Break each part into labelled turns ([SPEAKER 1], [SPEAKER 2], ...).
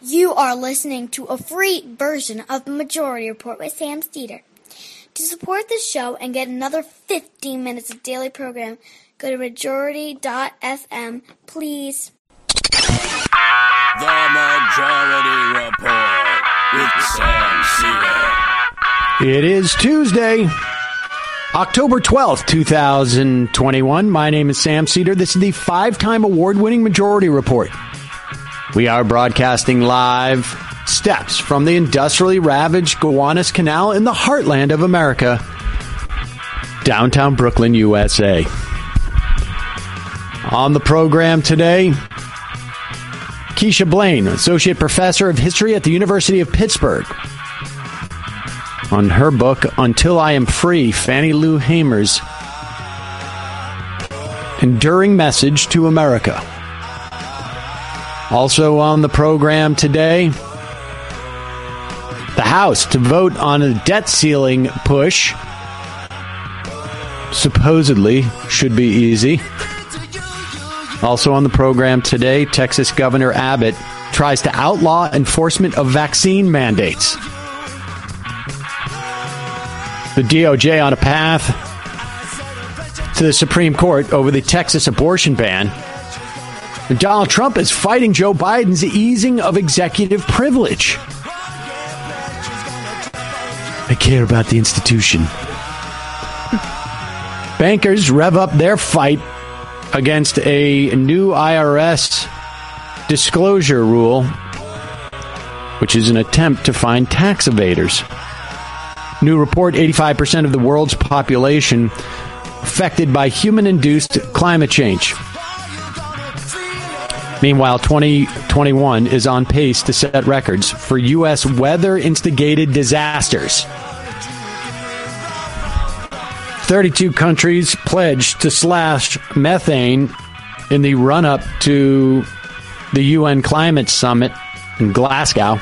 [SPEAKER 1] You are listening to a free version of the Majority Report with Sam Steeder. To support this show and get another 15 minutes of daily program, go to majority.fm, please.
[SPEAKER 2] The Majority Report with Sam Steeder.
[SPEAKER 3] It is Tuesday, October 12th, 2021. My name is Sam Steeder. This is the 5-time award-winning Majority Report. We are broadcasting live steps from the industrially ravaged Gowanus Canal in the heartland of America, downtown Brooklyn, USA. On the program today, Keisha Blaine, Associate Professor of History at the University of Pittsburgh. On her book, Until I Am Free, Fannie Lou Hamer's Enduring Message to America. Also on the program today, the House to vote on a debt ceiling push. Supposedly should be easy. Also on the program today, Texas Governor Abbott tries to outlaw enforcement of vaccine mandates. The DOJ on a path to the Supreme Court over the Texas abortion ban. And Donald Trump is fighting Joe Biden's easing of executive privilege. I care about the institution. Bankers rev up their fight against a new IRS disclosure rule, which is an attempt to find tax evaders. New report, 85% of the world's population affected by human-induced climate change. Meanwhile, 2021 is on pace to set records for U.S. weather-instigated disasters. 32 countries pledged to slash methane in the run-up to the UN Climate Summit in Glasgow.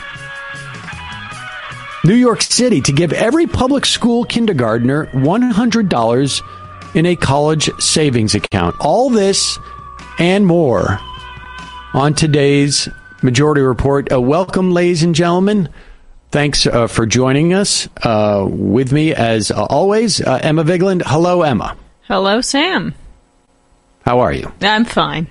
[SPEAKER 3] New York City to give every public school kindergartner $100 in a college savings account. All this and more on today's Majority Report. Welcome, ladies and gentlemen. Thanks for joining us. With me, as always, Emma Vigeland. Hello, Emma.
[SPEAKER 4] Hello, Sam.
[SPEAKER 3] How are you?
[SPEAKER 4] I'm fine.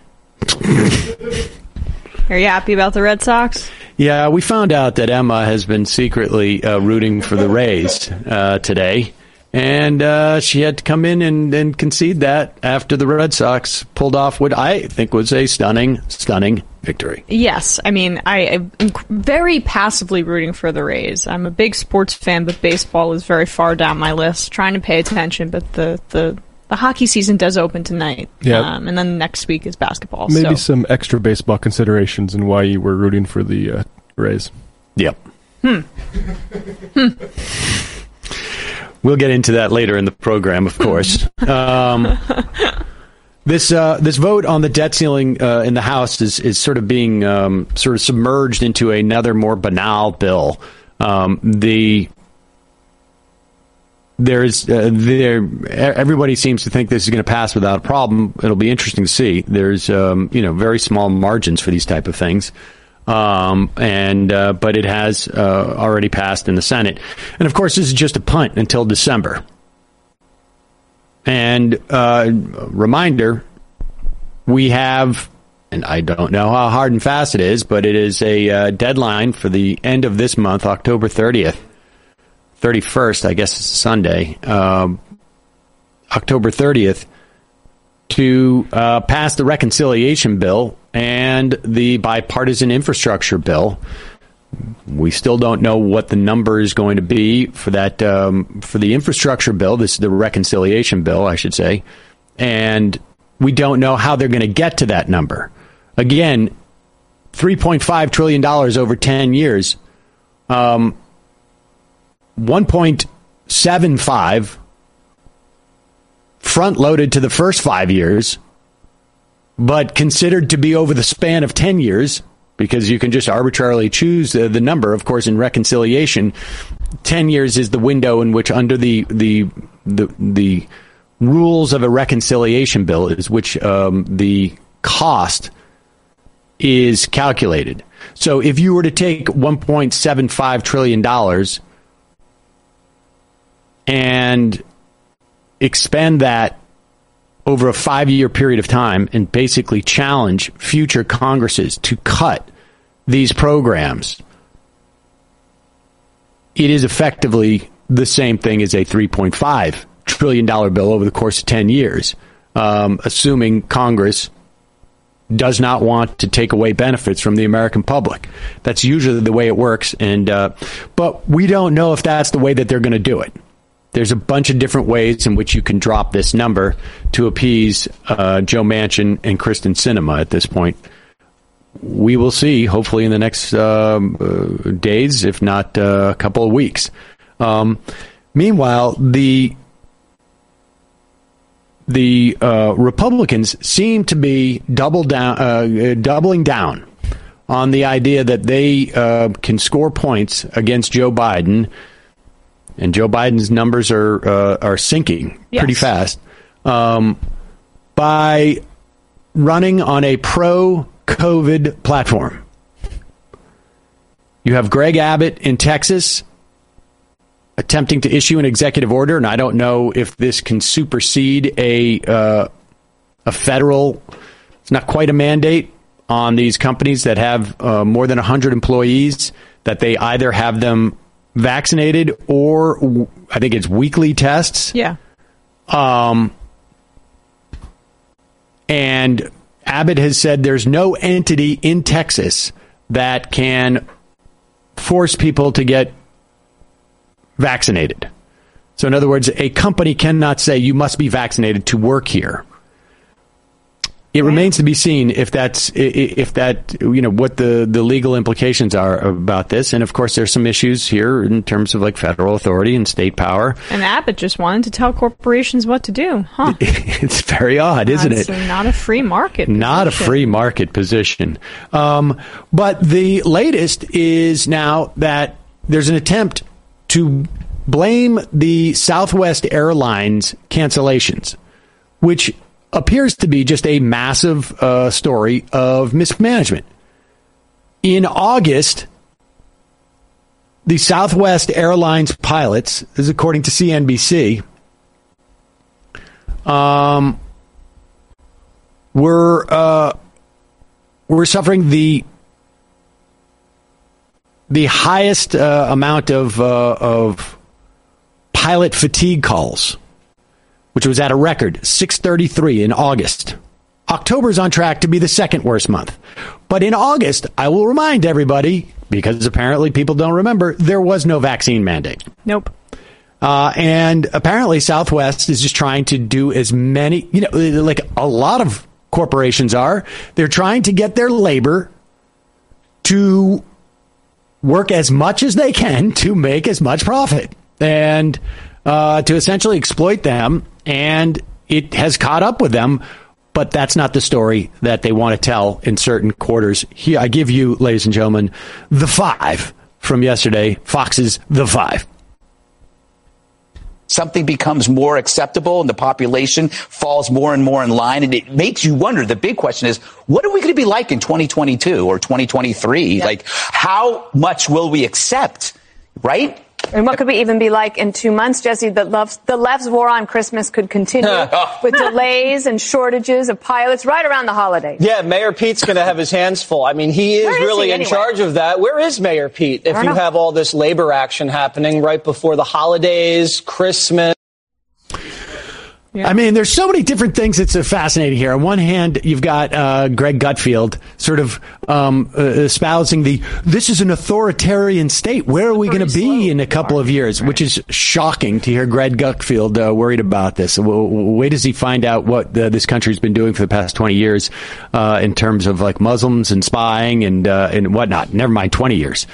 [SPEAKER 4] Are you happy about the Red Sox?
[SPEAKER 3] Yeah, we found out that Emma has been secretly rooting for the Rays today. And she had to come in and concede that after the Red Sox pulled off what I think was a stunning victory.
[SPEAKER 4] Yes. I mean, I am very passively rooting for the Rays. I'm a big sports fan, but baseball is very far down my list. Trying to pay attention, but the hockey season does open tonight.
[SPEAKER 5] Yeah.
[SPEAKER 4] And then next week is basketball.
[SPEAKER 5] Maybe some extra baseball considerations in why you were rooting for the Rays.
[SPEAKER 3] Yep. We'll get into that later in the program, of course. This vote on the debt ceiling in the House is sort of being sort of submerged into another more banal bill. Everybody seems to think this is going to pass without a problem. It'll be interesting to see. There's very small margins for these type of things. But it has already passed in the Senate. And of course, this is just a punt until December. And reminder, we have, and I don't know how hard and fast it is, but it is a deadline for the end of this month, October 30th. 31st, I guess it's Sunday, October 30th, to pass the reconciliation bill and the bipartisan infrastructure bill. We still don't know what the number is going to be for that, for the infrastructure bill. This is the reconciliation bill, I should say. And we don't know how they're going to get to that number. Again, $3.5 trillion over 10 years. 1.75 front-loaded to the first 5 years, but considered to be over the span of 10 years, because you can just arbitrarily choose the number. Of course, in reconciliation, 10 years is the window in which, under the rules of a reconciliation bill, is which the cost is calculated. So if you were to take $1.75 trillion and expend that over a 5-year period of time and basically challenge future Congresses to cut these programs, it is effectively the same thing as a $3.5 trillion bill over the course of 10 years, assuming Congress does not want to take away benefits from the American public. That's usually the way it works. But we don't know if that's the way that they're going to do it. There's a bunch of different ways in which you can drop this number to appease Joe Manchin and Kyrsten Sinema at this point. We will see, hopefully, in the next days, if not a couple of weeks. Meanwhile, the Republicans seem to be doubling down on the idea that they can score points against Joe Biden, and Joe Biden's numbers are sinking pretty fast by running on a pro-COVID platform. You have Greg Abbott in Texas attempting to issue an executive order, and I don't know if this can supersede a federal, it's not quite a mandate on these companies that have more than 100 employees, that they either have them vaccinated or I think it's weekly tests.
[SPEAKER 4] Yeah.
[SPEAKER 3] And Abbott has said there's no entity in Texas that can force people to get vaccinated. So in other words, a company cannot say you must be vaccinated to work here. It remains to be seen if that what the legal implications are about this. And of course, there's some issues here in terms of like federal authority and state power.
[SPEAKER 4] And Abbott just wanted to tell corporations what to do, huh?
[SPEAKER 3] It's very odd, isn't it?
[SPEAKER 4] Not a free market position.
[SPEAKER 3] Not a free market position. But the latest is now that there's an attempt to blame the Southwest Airlines cancellations, which appears to be just a massive story of mismanagement. In August, the Southwest Airlines pilots, this is according to CNBC, were suffering the highest amount of pilot fatigue calls, which was at a record 633 in August. October is on track to be the second worst month. But in August, I will remind everybody, because apparently people don't remember, there was no vaccine mandate.
[SPEAKER 4] Nope.
[SPEAKER 3] And apparently Southwest is just trying to do as many, like a lot of corporations are. They're trying to get their labor to work as much as they can to make as much profit and to essentially exploit them. And it has caught up with them. But that's not the story that they want to tell in certain quarters. Here, I give you, ladies and gentlemen, the 5 from yesterday, Fox's The 5.
[SPEAKER 6] Something becomes more acceptable and the population falls more and more in line. And it makes you wonder. The big question is, what are we going to be like in 2022 or 2023? Yeah. Like, how much will we accept? Right?
[SPEAKER 7] And what could we even be like in 2 months, Jesse? The left's war on Christmas could continue with delays and shortages of pilots right around the holidays.
[SPEAKER 8] Yeah, Mayor Pete's going to have his hands full. I mean, he is really in charge of that. Where is Mayor Pete if you have all this labor action happening right before the holidays, Christmas?
[SPEAKER 3] Yeah. I mean, there's so many different things that's fascinating here. On one hand, you've got Greg Gutfeld sort of espousing this is an authoritarian state. Where are we going to be in a couple of years? Right. Which is shocking to hear Greg Gutfeld worried about this. Wait does he find out what this country's been doing for the past 20 years in terms of like Muslims and spying and whatnot. Never mind 20 years.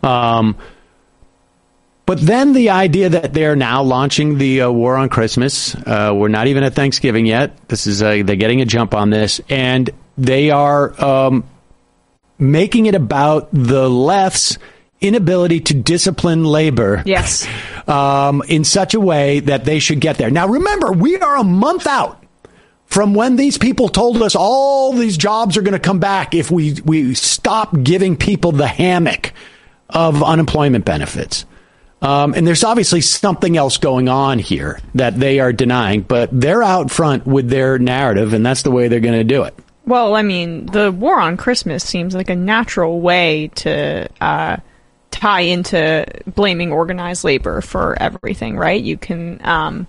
[SPEAKER 3] But then the idea that they're now launching the war on Christmas, we're not even at Thanksgiving yet. This is they're getting a jump on this, and they are making it about the left's inability to discipline labor.
[SPEAKER 4] Yes,
[SPEAKER 3] in such a way that they should get there. Now, remember, we are a month out from when these people told us all these jobs are going to come back if we stop giving people the hammock of unemployment benefits. And there's obviously something else going on here that they are denying, but they're out front with their narrative, and that's the way they're going to do it.
[SPEAKER 4] Well, I mean, the war on Christmas seems like a natural way to tie into blaming organized labor for everything, right? You can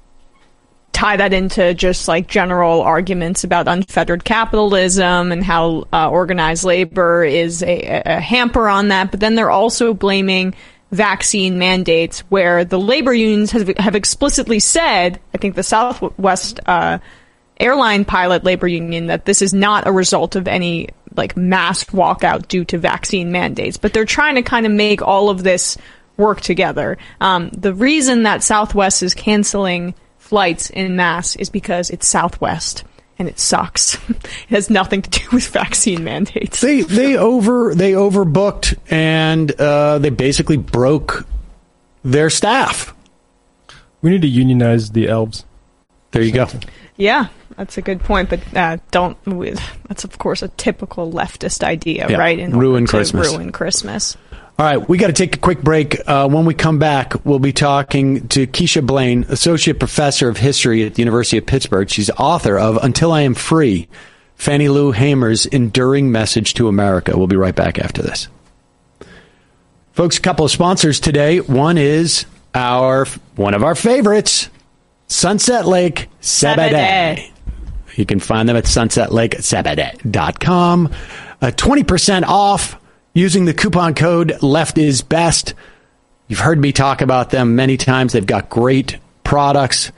[SPEAKER 4] tie that into just like general arguments about unfettered capitalism and how organized labor is a hamper on that. But then they're also blaming vaccine mandates, where the labor unions have explicitly said, I think the Southwest airline pilot labor union, that this is not a result of any like mass walkout due to vaccine mandates. But they're trying to kind of make all of this work together. The reason that Southwest is canceling flights in mass is because it's Southwest and it sucks. It has nothing to do with vaccine mandates.
[SPEAKER 3] They overbooked, and they basically broke their staff.
[SPEAKER 5] We need to unionize the elves.
[SPEAKER 3] There you go.
[SPEAKER 4] Yeah, that's a good point, but that's of course a typical leftist idea, right?
[SPEAKER 3] Ruin Christmas.
[SPEAKER 4] Ruin Christmas.
[SPEAKER 3] All right, we got to take a quick break. When we come back, we'll be talking to Keisha Blaine, Associate Professor of History at the University of Pittsburgh. She's author of Until I Am Free, Fannie Lou Hamer's Enduring Message to America. We'll be right back after this. Folks, a couple of sponsors today. One is one of our favorites, Sunset Lake Sebede. You can find them at sunsetlakesebede.com. 20% off using the coupon code LEFTISBEST. You've heard me talk about them many times. They've got great products.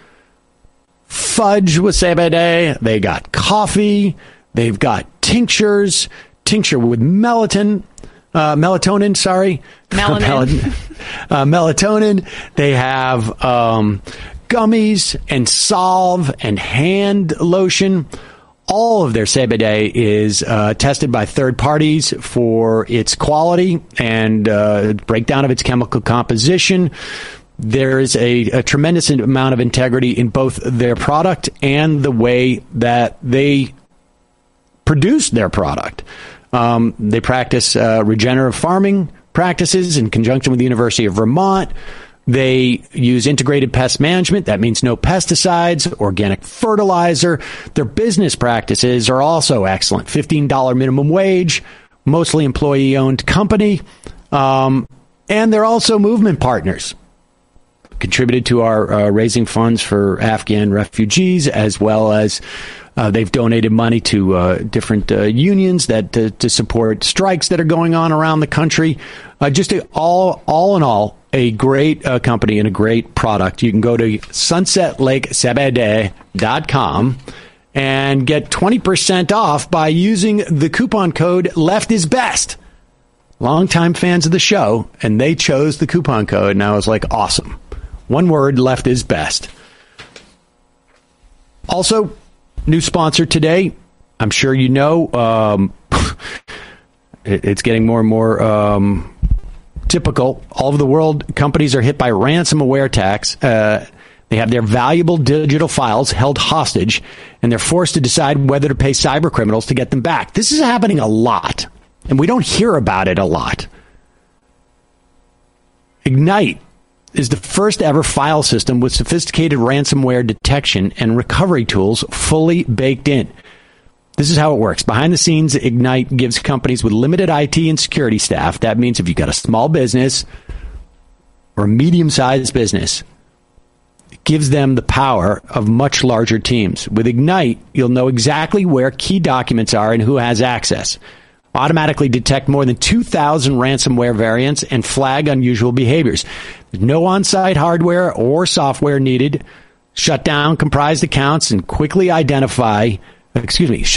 [SPEAKER 3] Fudge with Sebede. They got coffee. They've got tincture with melatonin. Melatonin. They have gummies and salve and hand lotion. All of their Sebede is tested by third parties for its quality and breakdown of its chemical composition. There is a tremendous amount of integrity in both their product and the way that they produce their product. They practice regenerative farming practices in conjunction with the University of Vermont. They use integrated pest management. That means no pesticides, organic fertilizer. Their business practices are also excellent. $15 minimum wage, mostly employee-owned company. And they're also movement partners. Contributed to our raising funds for Afghan refugees, as well as they've donated money to different unions that to support strikes that are going on around the country. All in all, a great company and a great product. You can go to sunsetlakesebede.com and get 20% off by using the coupon code LEFTISBEST. Longtime fans of the show, and they chose the coupon code, and I was like, awesome. One word, left is best. Also, new sponsor today. I'm sure you know, it's getting more and more typical. All over the world, companies are hit by ransomware attacks. They have their valuable digital files held hostage, and they're forced to decide whether to pay cyber criminals to get them back. This is happening a lot, and we don't hear about it a lot. Ignite is the first ever file system with sophisticated ransomware detection and recovery tools fully baked in. This is how it works. Behind the scenes, Ignite gives companies with limited IT and security staff. That means if you've got a small business or a medium-sized business, it gives them the power of much larger teams. With Ignite, you'll know exactly where key documents are and who has access. Automatically detect more than 2,000 ransomware variants and flag unusual behaviors. There's no on-site hardware or software needed. Shut down compromised accounts and quickly identify and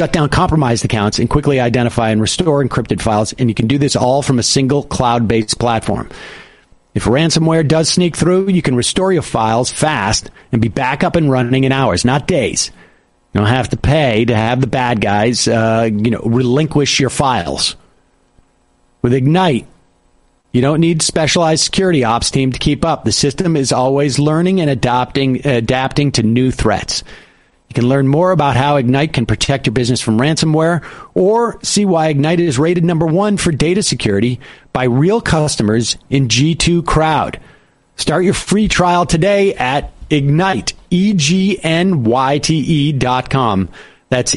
[SPEAKER 3] restore encrypted files. And you can do this all from a single cloud-based platform. If ransomware does sneak through, you can restore your files fast and be back up and running in hours, not days. You don't have to pay to have the bad guys, relinquish your files. With Ignite, you don't need specialized security ops team to keep up. The system is always learning and adapting to new threats. You can learn more about how Ignite can protect your business from ransomware, or see why Ignite is rated #1 for data security by real customers in G2 Crowd. Start your free trial today at Ignite, EGNYTE.com. That's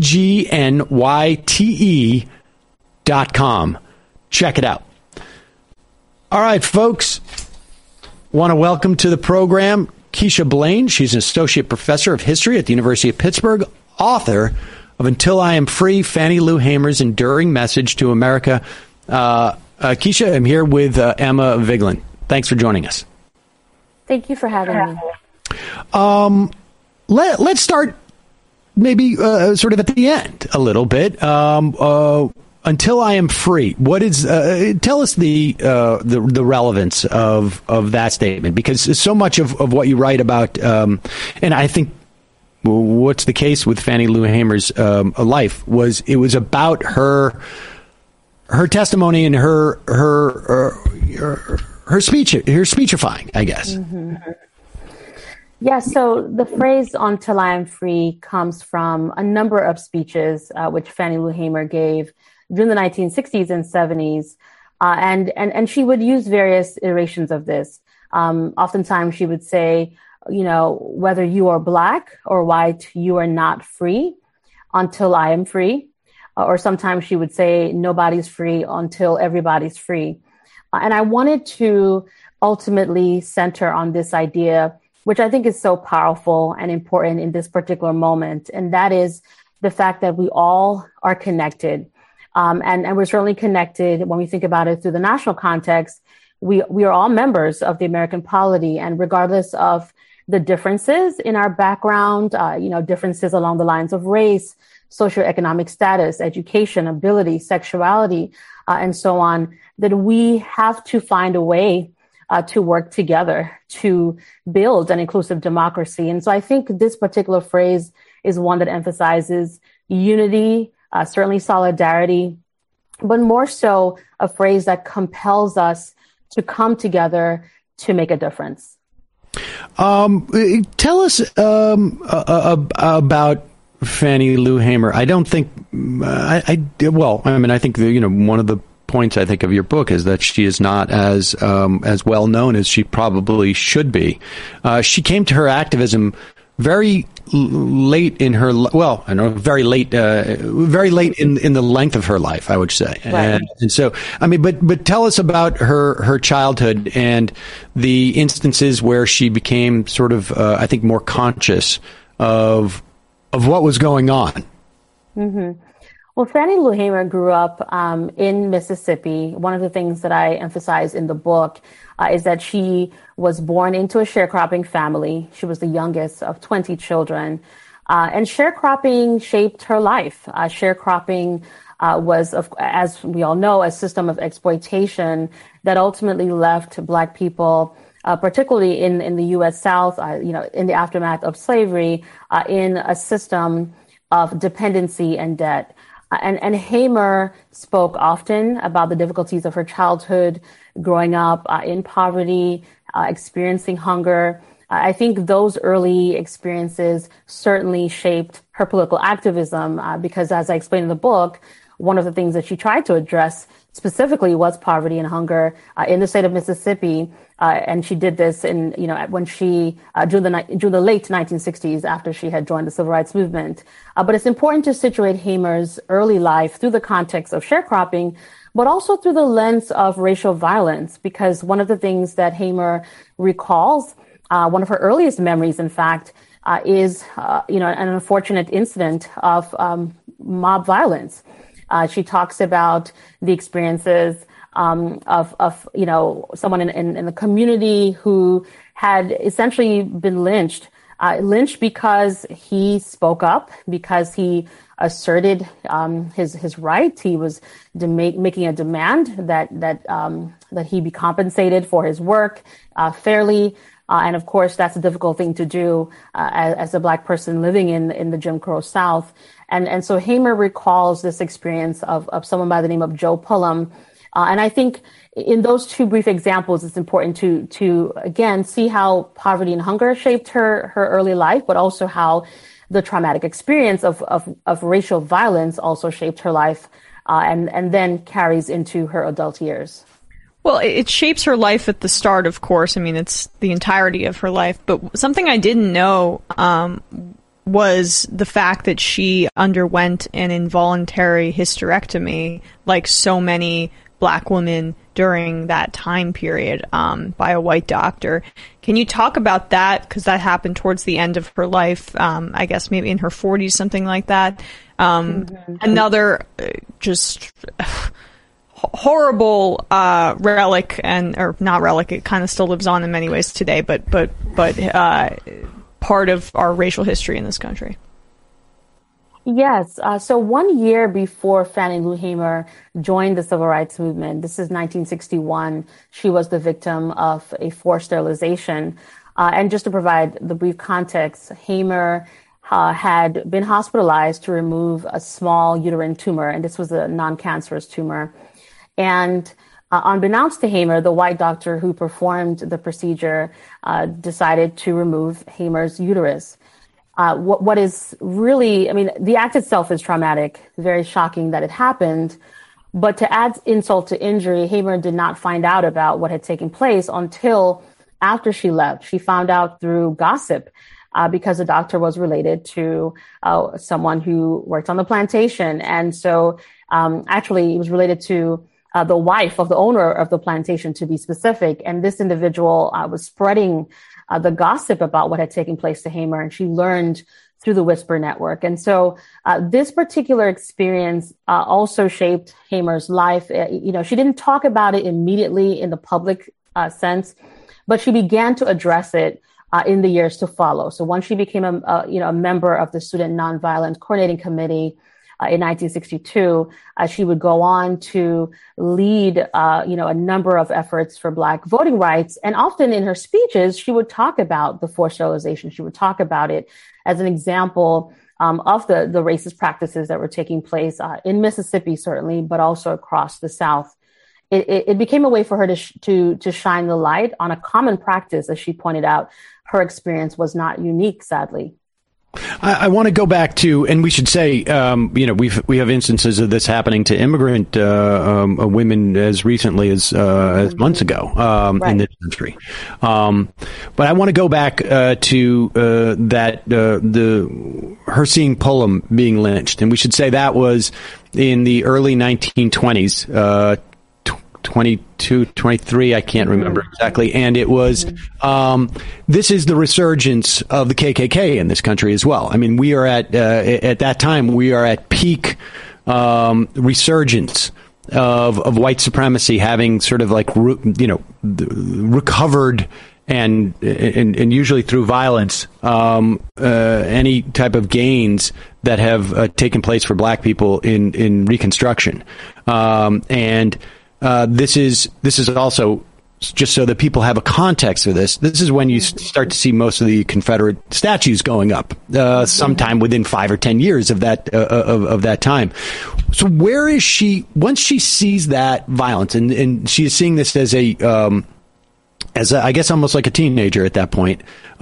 [SPEAKER 3] EGNYTE.com. Check it out. All right, folks. Want to welcome to the program Keisha Blain. She's an associate professor of history at the University of Pittsburgh, author of Until I Am Free, Fannie Lou Hamer's Enduring Message to America. Keisha, I'm here with Emma Vigeland. Thanks for joining us.
[SPEAKER 9] Thank you for having me.
[SPEAKER 3] Let's start maybe sort of at the end a little bit. Until I Am Free. What is? Tell us the relevance of that statement, because so much of what you write about, and I think what's the case with Fannie Lou Hamer's life was about her testimony and her speechifying, I guess.
[SPEAKER 9] Mm-hmm. Yeah, so the phrase "until I am free" comes from a number of speeches which Fannie Lou Hamer gave during the 1960s and 70s, and she would use various iterations of this. Oftentimes, she would say, whether you are black or white, you are not free until I am free. Or sometimes she would say, nobody's free until everybody's free. And I wanted to ultimately center on this idea, which I think is so powerful and important in this particular moment. And that is the fact that we all are connected. And we're certainly connected when we think about it through the national context. We are all members of the American polity, and regardless of the differences in our background, differences along the lines of race, socioeconomic status, education, ability, sexuality, and so on, that we have to find a way to work together to build an inclusive democracy. And so I think this particular phrase is one that emphasizes unity, certainly solidarity, but more so a phrase that compels us to come together to make a difference.
[SPEAKER 3] Tell us about Fannie Lou Hamer. I don't think I think one of the points I think of your book is that she is not as well known as she probably should be. She came to her activism very late in her, very late in the length of her life, I would say.
[SPEAKER 9] Right.
[SPEAKER 3] And so, but tell us about her childhood and the instances where she became sort of, I think, more conscious of what was going on.
[SPEAKER 9] Mm-hmm. Well, Fannie Lou Hamer grew up in Mississippi. One of the things that I emphasize in the book is that she was born into a sharecropping family. She was the youngest of 20 children. And sharecropping shaped her life. Sharecropping was, as we all know, a system of exploitation that ultimately left Black people, particularly in the U.S. South, in the aftermath of slavery, in a system of dependency and debt. And Hamer spoke often about the difficulties of her childhood, growing up in poverty, experiencing hunger. I think those early experiences certainly shaped her political activism because, as I explained in the book, one of the things that she tried to address specifically was poverty and hunger in the state of Mississippi. And she did this when she during the late 1960s, after she had joined the civil rights movement. But it's important to situate Hamer's early life through the context of sharecropping, but also through the lens of racial violence, because one of the things that Hamer recalls, one of her earliest memories, in fact, is an unfortunate incident of mob violence. She talks about the experiences of someone in the community who had essentially been lynched because he spoke up, because he asserted his right. He was making a demand that he be compensated for his work fairly. And of course, that's a difficult thing to do as a Black person living in the Jim Crow South. And so Hamer recalls this experience of someone by the name of Joe Pullum. And I think in those two brief examples, it's important to again, see how poverty and hunger shaped her early life, but also how the traumatic experience of racial violence also shaped her life and then carries into her adult years.
[SPEAKER 4] Well, it shapes her life at the start, of course. I mean, it's the entirety of her life. But something I didn't know was the fact that she underwent an involuntary hysterectomy, like so many Black women during that time period, by a white doctor. Can you talk about that? Because that happened towards the end of her life, I guess maybe in her 40s, something like that. Another just horrible relic, or not relic, it kind of still lives on in many ways today, but part of our racial history in this country.
[SPEAKER 9] Yes. So 1 year before Fannie Lou Hamer joined the civil rights movement, this is 1961, she was the victim of a forced sterilization. And just to provide the brief context, Hamer had been hospitalized to remove a small uterine tumor, and this was a non-cancerous tumor. And unbeknownst to Hamer, the white doctor who performed the procedure decided to remove Hamer's uterus. What is really, I mean, the act itself is traumatic, very shocking that it happened. But to add insult to injury, Hamer did not find out about what had taken place until after she left. She found out through gossip because the doctor was related to someone who worked on the plantation. And so actually it was related to the wife of the owner of the plantation, to be specific. And this individual was spreading the gossip about what had taken place to Hamer, and she learned through the Whisper Network. And so this particular experience also shaped Hamer's life. She didn't talk about it immediately in the public sense, but she began to address it in the years to follow. So once she became a member of the Student Nonviolent Coordinating Committee in 1962, she would go on to lead, a number of efforts for Black voting rights. And often in her speeches, she would talk about the forced sterilization. She would talk about it as an example of the racist practices that were taking place in Mississippi, certainly, but also across the South. It became a way for her to shine the light on a common practice. As she pointed out, her experience was not unique, sadly.
[SPEAKER 3] I want to go back to, and we should say, we have instances of this happening to immigrant women as recently as months ago in this country. But I want to go back to her seeing Pullum being lynched, and we should say that was in the early 1920s. 22, 23, I can't remember exactly. And it was, this is the resurgence of the KKK in this country as well. I mean, we are at that time, we are at peak resurgence of white supremacy, having sort of like, recovered and usually through violence, any type of gains that have taken place for Black people in Reconstruction. This is also, just so that people have a context of this, this is when you start to see most of the Confederate statues going up, sometime within 5 or 10 years of that time. So where is she once she sees that violence, and she is seeing this as I guess almost like a teenager at that point?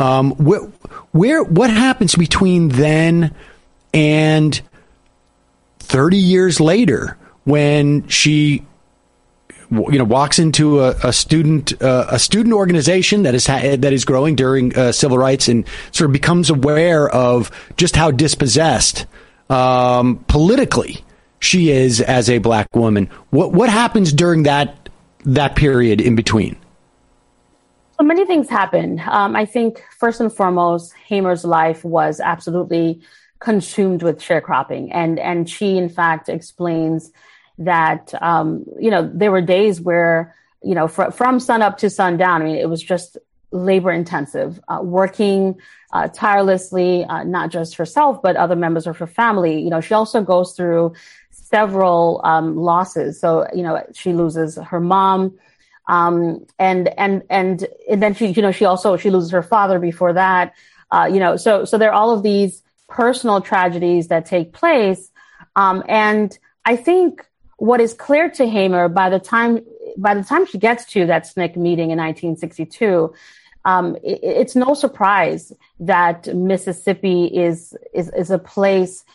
[SPEAKER 3] What happens between then and 30 years later when she walks into a student organization that is growing during civil rights, and sort of becomes aware of just how dispossessed politically she is as a Black woman? What happens during that period in between?
[SPEAKER 9] So many things happened. I think first and foremost, Hamer's life was absolutely consumed with sharecropping, and she in fact explains that, there were days where, from sun up to sundown, I mean, it was just labor intensive, working tirelessly, not just herself, but other members of her family. She also goes through several losses. So, she loses her mom, and then she loses her father before that. So there are all of these personal tragedies that take place. And I think what is clear to Hamer by the time she gets to that SNCC meeting in 1962, it's no surprise that Mississippi is a place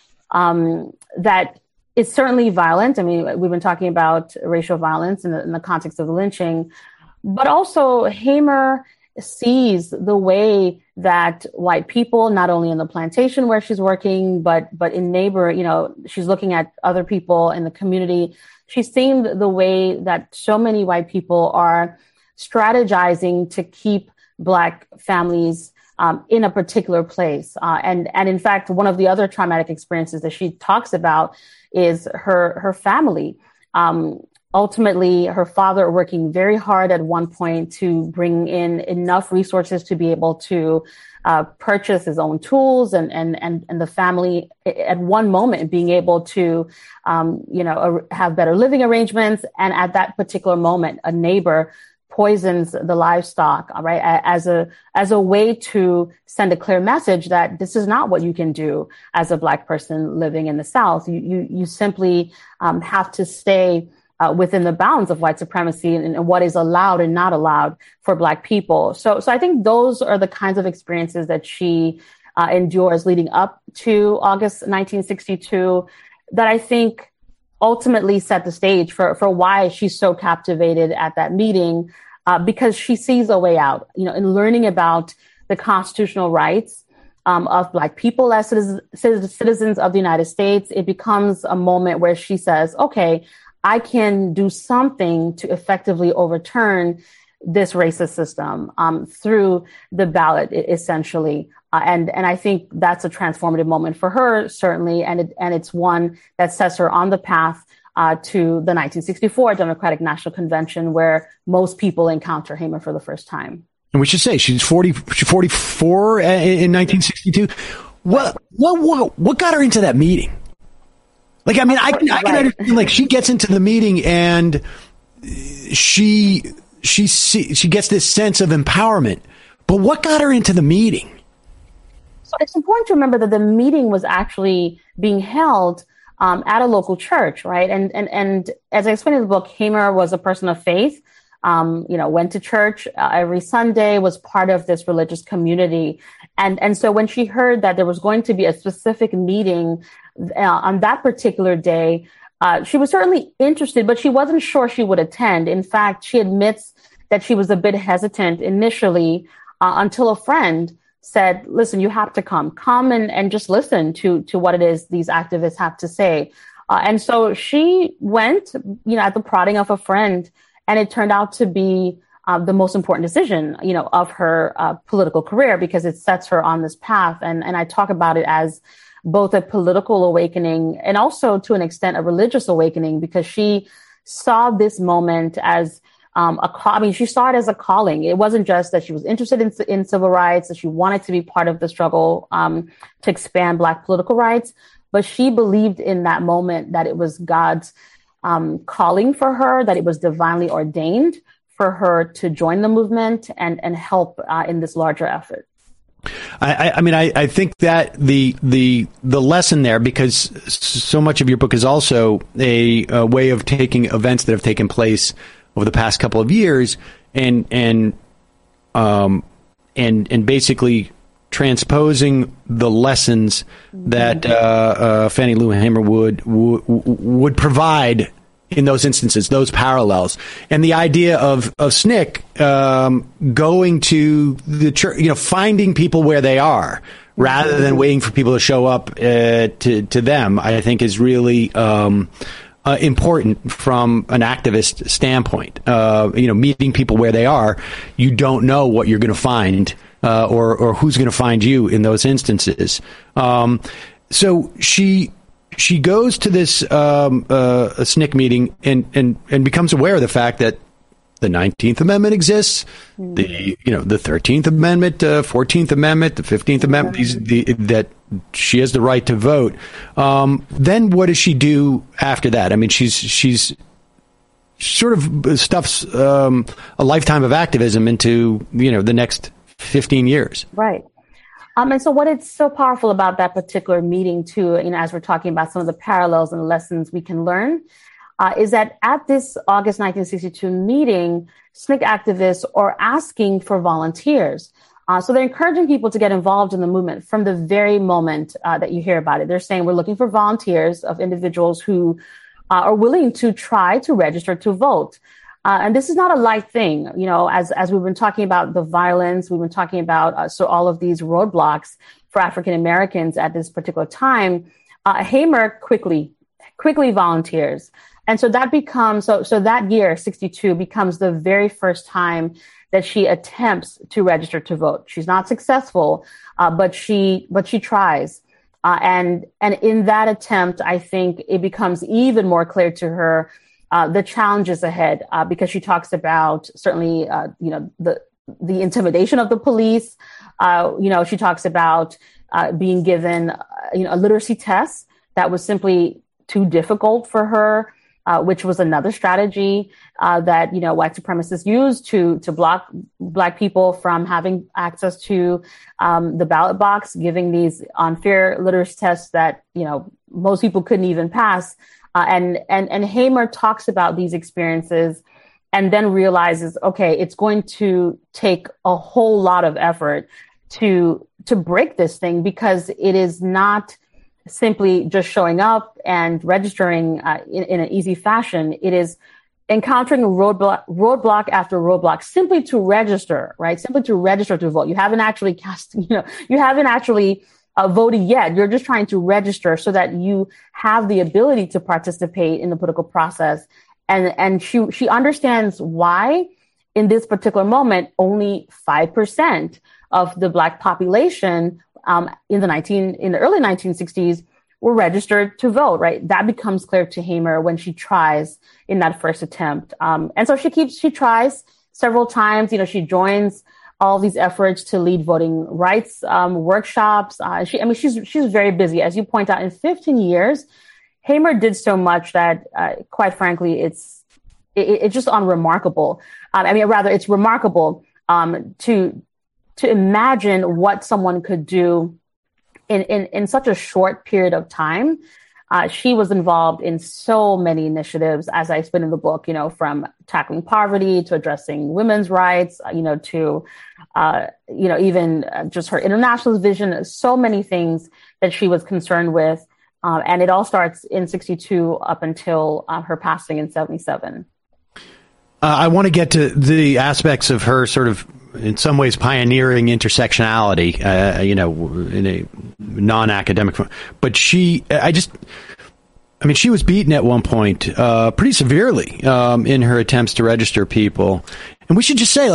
[SPEAKER 9] that is certainly violent. I mean, we've been talking about racial violence in the context of the lynching, but also Hamer sees the way that white people, not only in the plantation where she's working, but in she's looking at other people in the community. She's seeing the way that so many white people are strategizing to keep Black families in a particular place. And in fact, one of the other traumatic experiences that she talks about is her family. Ultimately, her father working very hard at one point to bring in enough resources to be able to purchase his own tools, and the family at one moment being able to, have better living arrangements. And at that particular moment, a neighbor poisons the livestock, right, as a way to send a clear message that this is not what you can do as a Black person living in the South. You simply have to stay within the bounds of white supremacy and what is allowed and not allowed for Black people. So I think those are the kinds of experiences that she endures leading up to August 1962 that I think ultimately set the stage for why she's so captivated at that meeting, because she sees a way out, in learning about the constitutional rights of Black people as citizens of the United States. It becomes a moment where she says, okay, I can do something to effectively overturn this racist system through the ballot, essentially. And I think that's a transformative moment for her, certainly. And it's one that sets her on the path to the 1964 Democratic National Convention, where most people encounter Hamer for the first time.
[SPEAKER 3] And we should say she's 44 in 1962. What got her into that meeting? Like, I mean, I can understand, like, she gets into the meeting and she gets this sense of empowerment. But what got her into the meeting?
[SPEAKER 9] So it's important to remember that the meeting was actually being held at a local church, right? And as I explained in the book, Hamer was a person of faith, went to church every Sunday, was part of this religious community. And so when she heard that there was going to be a specific meeting on that particular day, she was certainly interested, but she wasn't sure she would attend. In fact, she admits that she was a bit hesitant initially until a friend said, listen, you have to come and just listen to what it is these activists have to say. And so she went, at the prodding of a friend, and it turned out to be the most important decision, of her political career, because it sets her on this path. And I talk about it as both a political awakening and also, to an extent, a religious awakening, because she saw this moment as she saw it as a calling. It wasn't just that she was interested in civil rights, that she wanted to be part of the struggle to expand Black political rights, but she believed in that moment that it was God's calling for her, that it was divinely ordained for her to join the movement and help in this larger effort.
[SPEAKER 3] I think that the lesson there, because so much of your book is also a way of taking events that have taken place over the past couple of years and basically transposing the lessons that Fannie Lou Hamer would provide in those instances, those parallels, and the idea of SNCC going to the church, finding people where they are rather than waiting for people to show up to them, I think is really important from an activist standpoint. Meeting people where they are, you don't know what you're going to find or who's going to find you in those instances. So she goes to this SNCC meeting and becomes aware of the fact that the 19th Amendment exists, the 13th Amendment, 14th Amendment, the 15th Amendment, that she has the right to vote. Then what does she do after that? I mean, she's sort of stuffs a lifetime of activism into the next 15 years.
[SPEAKER 9] Right. And so what is so powerful about that particular meeting too, as we're talking about some of the parallels and lessons we can learn, is that at this August 1962 meeting, SNCC activists are asking for volunteers. So they're encouraging people to get involved in the movement from the very moment that you hear about it. They're saying we're looking for volunteers of individuals who are willing to try to register to vote. And this is not a light thing. You know, as we've been talking about the violence, we've been talking about so all of these roadblocks for African Americans at this particular time, Hamer quickly volunteers. And so that becomes, so that year, 62, becomes the very first time that she attempts to register to vote. She's not successful, but she tries. And in that attempt, I think it becomes even more clear to her the challenges ahead, because she talks about certainly, the intimidation of the police. She talks about being given, a literacy test that was simply too difficult for her, which was another strategy that white supremacists used to block Black people from having access to the ballot box, giving these unfair literacy tests that most people couldn't even pass. And Hamer talks about these experiences and then realizes, okay, it's going to take a whole lot of effort to break this thing, because it is not simply just showing up and registering in an easy fashion. It is encountering roadblock after roadblock simply to register, right? Simply to register to vote. You haven't actually voted yet. You're just trying to register so that you have the ability to participate in the political process. And she understands why in this particular moment, only 5% of the Black population in the early 1960s were registered to vote, right? That becomes clear to Hamer when she tries in that first attempt. And so she tries several times. She joins all these efforts to lead voting rights workshops. She's very busy. As you point out, in 15 years, Hamer did so much that, quite frankly, it's just unremarkable. It's remarkable to imagine what someone could do in such a short period of time. She was involved in so many initiatives, as I explained in the book, from tackling poverty to addressing women's rights, to even just her international vision, so many things that she was concerned with. And it all starts in 62 up until her passing in 77.
[SPEAKER 3] I want to get to the aspects of her sort of, in some ways, pioneering intersectionality, in a non-academic form. But she was beaten at one point pretty severely in her attempts to register people. And we should just say,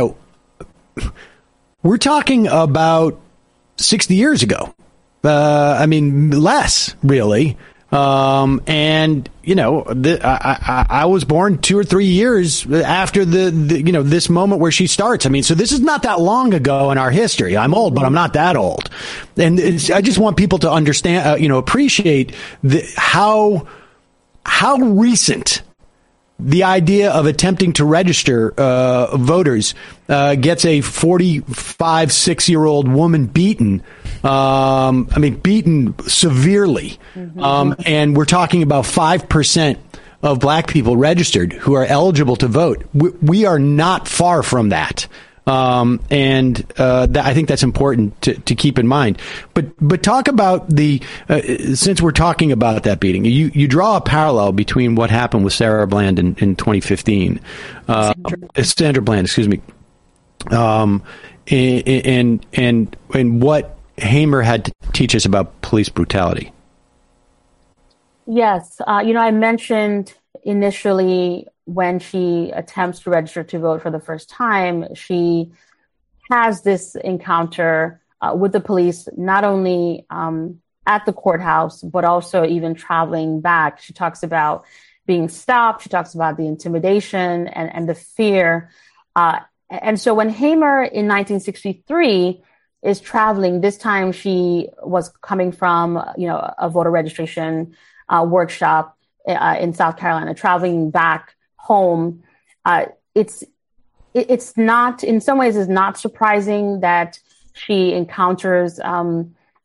[SPEAKER 3] we're talking about 60 years ago. Less, really. I was born 2 or 3 years after this moment where she starts. So this is not that long ago in our history. I'm old, but I'm not that old. And I just want people to understand, appreciate how recent the idea of attempting to register voters gets a 46-year-old woman beaten. Beaten severely. And we're talking about 5% of Black people registered who are eligible to vote. We are not far from that. I think that's important to keep in mind. But talk about since we're talking about that beating, you draw a parallel between what happened with Sarah Bland in 2015, Sandra Bland, excuse me, and what Hamer had to teach us about police brutality.
[SPEAKER 9] Yes. I mentioned initially when she attempts to register to vote for the first time, she has this encounter with the police, not only at the courthouse, but also even traveling back. She talks about being stopped. She talks about the intimidation and the fear. And so when Hamer in 1963 is traveling, this time she was coming from, a voter registration workshop in South Carolina, traveling back home. It's not, in some ways, is not surprising that she encounters,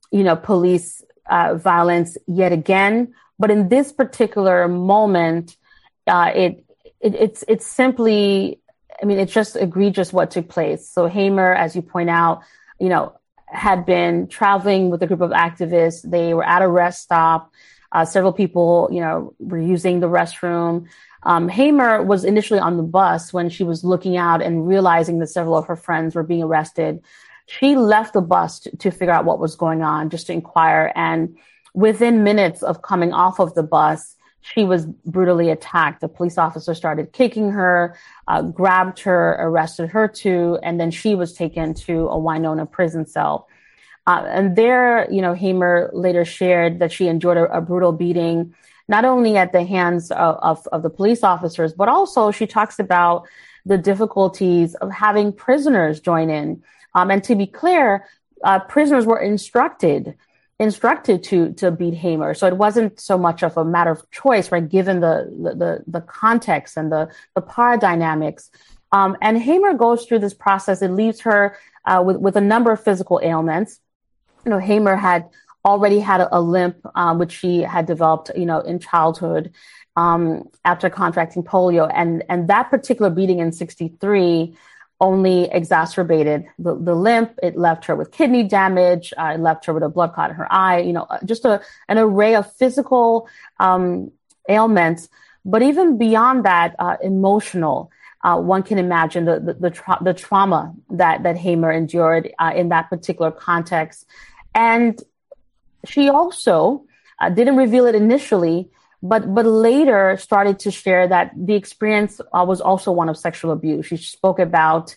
[SPEAKER 9] police violence yet again. But in this particular moment, It's simply, I mean, it's just egregious what took place. So Hamer, as you point out, had been traveling with a group of activists. They were at a rest stop. Several people, were using the restroom. Hamer was initially on the bus when she was looking out and realizing that several of her friends were being arrested. She left the bus to figure out what was going on, just to inquire. And within minutes of coming off of the bus, she was brutally attacked. The police officer started kicking her, grabbed her, arrested her too, and then she was taken to a Winona prison cell. And there, Hamer later shared that she endured a brutal beating, not only at the hands of the police officers, but also she talks about the difficulties of having prisoners join in. And to be clear, prisoners were instructed to beat Hamer. So it wasn't so much of a matter of choice, right? Given the context and the power dynamics. And Hamer goes through this process. It leaves her with a number of physical ailments. Hamer had already had a limp, which she had developed, in childhood, after contracting polio. And that particular beating in 1963 only exacerbated the limp. It left her with kidney damage. It left her with a blood clot in her eye, just an array of physical ailments. But even beyond that, emotional, one can imagine the trauma that Hamer endured in that particular context. And she also didn't reveal it initially, but later started to share that the experience was also one of sexual abuse. She spoke about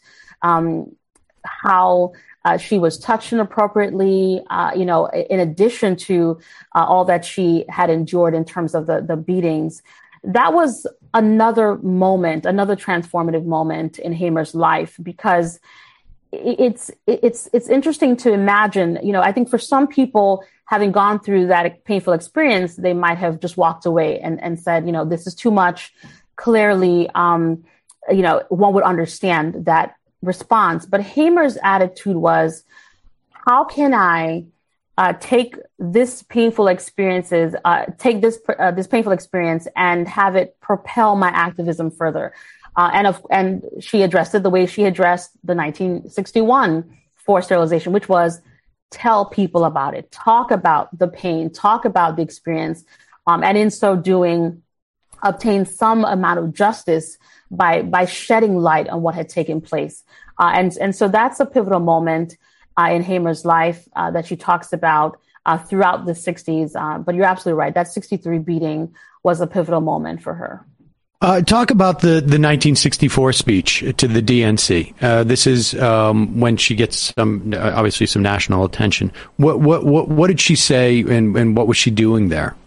[SPEAKER 9] how she was touched inappropriately, in addition to all that she had endured in terms of the beatings. That was another transformative moment in Hamer's life, because it's interesting to imagine, I think for some people, having gone through that painful experience, they might have just walked away and said, this is too much. Clearly, one would understand that response. But Hamer's attitude was, how can I take this painful experience and have it propel my activism further? And she addressed it the way she addressed the 1961 forced sterilization, which was tell people about it, talk about the pain, talk about the experience, and in so doing, obtain some amount of justice by shedding light on what had taken place. And so that's a pivotal moment in Hamer's life that she talks about throughout the 60s. But you're absolutely right. That 1963 beating was a pivotal moment for her.
[SPEAKER 3] Talk about the 1964 speech to the DNC. This is when she gets obviously some national attention. What did she say, and what was she doing there?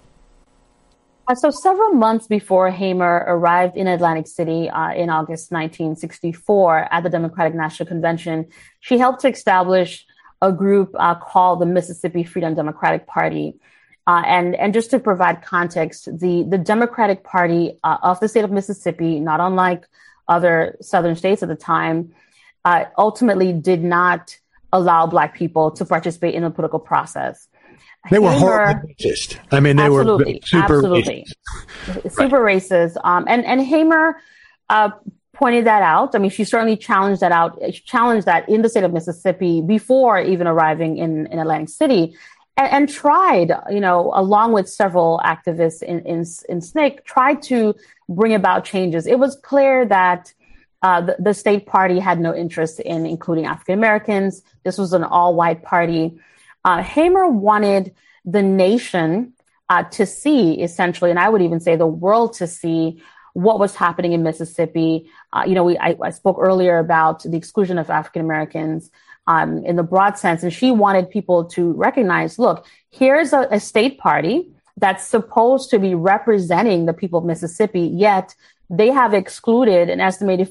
[SPEAKER 9] So several months before Hamer arrived in Atlantic City in August 1964 at the Democratic National Convention, she helped to establish a group called the Mississippi Freedom Democratic Party. And just to provide context, the Democratic Party of the state of Mississippi, not unlike other southern states at the time, ultimately did not allow Black people to participate in the political process.
[SPEAKER 3] They were horribly racist. I mean, they were super racist.
[SPEAKER 9] Super racist. And Hamer pointed that out. I mean, she certainly challenged that in the state of Mississippi before even arriving in Atlantic City. And tried, along with several activists in SNCC, tried to bring about changes. It was clear that the state party had no interest in including African Americans. This was an all-white party. Hamer wanted the nation to see, essentially, and I would even say the world to see what was happening in Mississippi. I spoke earlier about the exclusion of African Americans. In the broad sense. And she wanted people to recognize, look, here's a state party that's supposed to be representing the people of Mississippi, yet they have excluded an estimated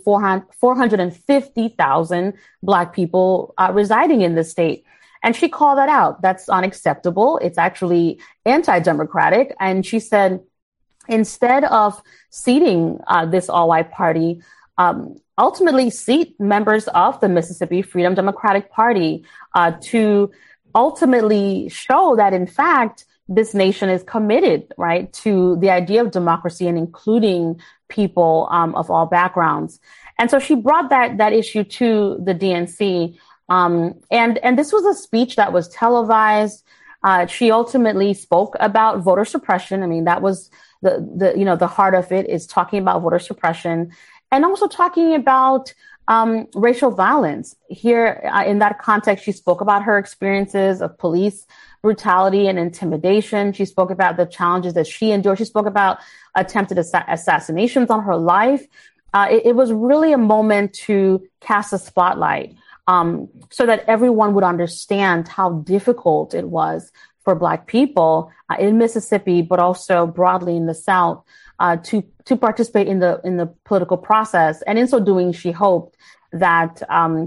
[SPEAKER 9] 450,000 Black people residing in the state. And she called that out. That's unacceptable. It's actually anti-democratic. And she said, instead of seating this all-white party, ultimately seat members of the Mississippi Freedom Democratic Party to ultimately show that, in fact, this nation is committed, right, to the idea of democracy and including people of all backgrounds. And so she brought that issue to the DNC. And this was a speech that was televised. She ultimately spoke about voter suppression. I mean, that was the heart of it, is talking about voter suppression and also talking about racial violence. Here, in that context, she spoke about her experiences of police brutality and intimidation. She spoke about the challenges that she endured. She spoke about attempted assassinations on her life. It was really a moment to cast a spotlight so that everyone would understand how difficult it was for Black people in Mississippi, but also broadly in the South, to participate in the political process. And in so doing, she hoped that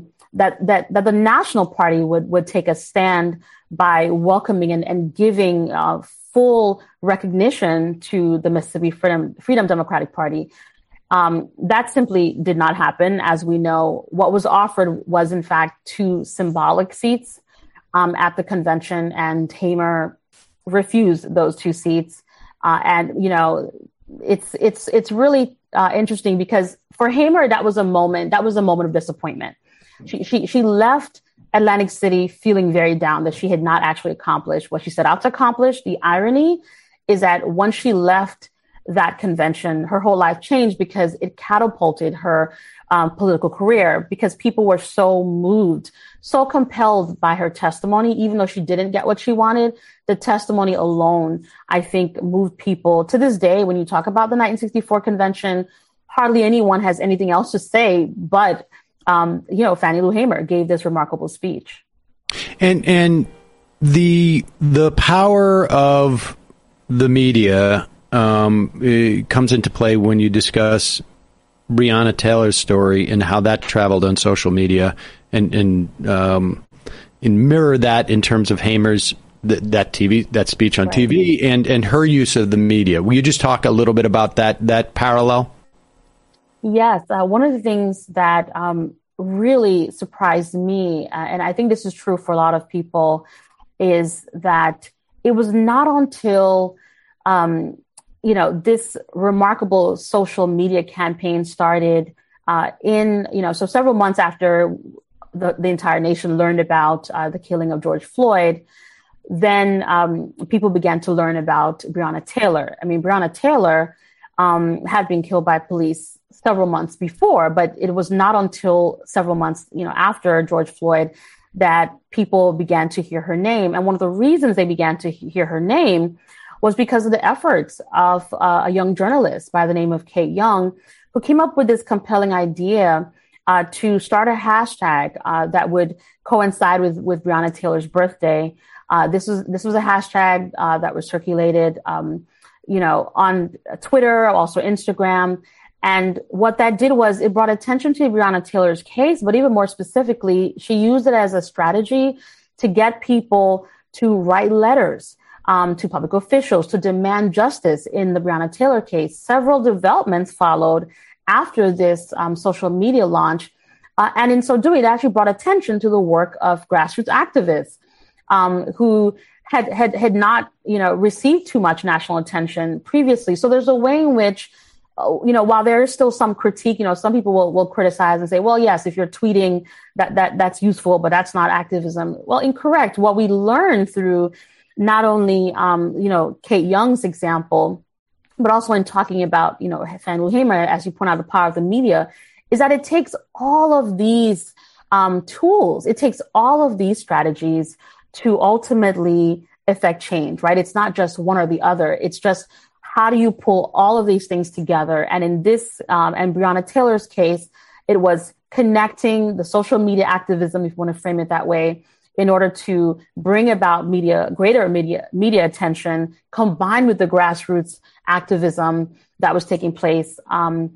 [SPEAKER 9] the National Party would take a stand by welcoming and giving full recognition to the Mississippi Freedom Democratic Party. That simply did not happen. As we know, what was offered was, in fact, 2 symbolic seats at the convention, and Hamer refused those 2 seats. And, you know, it's really interesting because for Hamer, that was a moment of disappointment. She left Atlantic City feeling very down that she had not actually accomplished what she set out to accomplish. The irony is that once she left that convention, her whole life changed because it catapulted her political career, because people were so moved, so compelled by her testimony. Even though she didn't get what she wanted, the testimony alone, I think, moved people. To this day, when you talk about the 1964 convention, hardly anyone has anything else to say, but Fannie Lou Hamer gave this remarkable speech.
[SPEAKER 3] And the power of the media comes into play when you discuss Breonna Taylor's story and how that traveled on social media, and mirror that in terms of Hamer's that speech on TV and her use of the media. Will you just talk a little bit about that parallel?
[SPEAKER 9] Yes, one of the things that really surprised me, and I think this is true for a lot of people, is that it was not until this remarkable social media campaign started so several months after the entire nation learned about the killing of George Floyd, then people began to learn about Breonna Taylor. I mean, Breonna Taylor had been killed by police several months before, but it was not until several months, after George Floyd that people began to hear her name. And one of the reasons they began to hear her name was because of the efforts of a young journalist by the name of Kate Young, who came up with this compelling idea to start a hashtag that would coincide with Breonna Taylor's birthday. This was a hashtag that was circulated, on Twitter, also Instagram. And what that did was it brought attention to Breonna Taylor's case, but even more specifically, she used it as a strategy to get people to write letters to public officials to demand justice in the Breonna Taylor case. Several developments followed after this social media launch. And in so doing, it actually brought attention to the work of grassroots activists who had not, received too much national attention previously. So there's a way in which, while there is still some critique, some people will criticize and say, well, yes, if you're tweeting that's useful, but that's not activism. Well, incorrect. What we learned through not only, Kate Young's example, but also in talking about, Fannie Lou Hamer, as you point out, the power of the media, is that it takes all of these tools, it takes all of these strategies to ultimately affect change, right? It's not just one or the other. It's just, how do you pull all of these things together? And in this, and Breonna Taylor's case, it was connecting the social media activism, if you want to frame it that way, in order to bring about greater media attention, combined with the grassroots activism that was taking place, and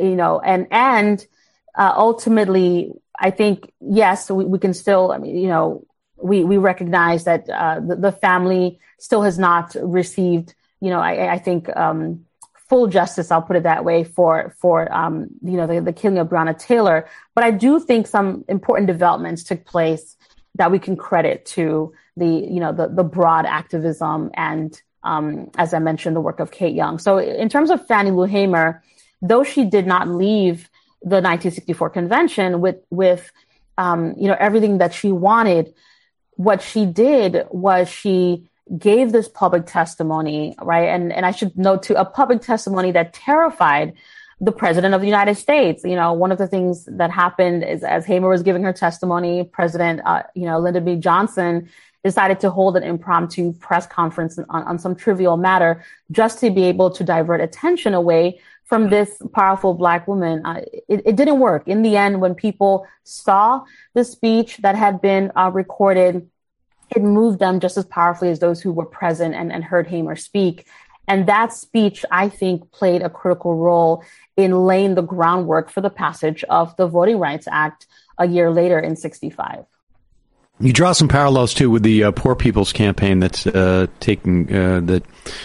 [SPEAKER 9] ultimately, I think, yes, we can still, we recognize that the family still has not received, I think, full justice, I'll put it that way, for the killing of Breonna Taylor. But I do think some important developments took place that we can credit to the broad activism and, as I mentioned, the work of Kate Young. So in terms of Fannie Lou Hamer, though she did not leave the 1964 convention with everything that she wanted, what she did was she gave this public testimony, right? And I should note too, a public testimony that terrified the president of the United States. One of the things that happened is, as Hamer was giving her testimony, President, Lyndon B. Johnson decided to hold an impromptu press conference on some trivial matter just to be able to divert attention away from this powerful Black woman. It didn't work. In the end, when people saw the speech that had been recorded, it moved them just as powerfully as those who were present and heard Hamer speak. And that speech, I think, played a critical role in laying the groundwork for the passage of the Voting Rights Act a year later in 1965.
[SPEAKER 3] You draw some parallels too with the Poor People's Campaign that's taking the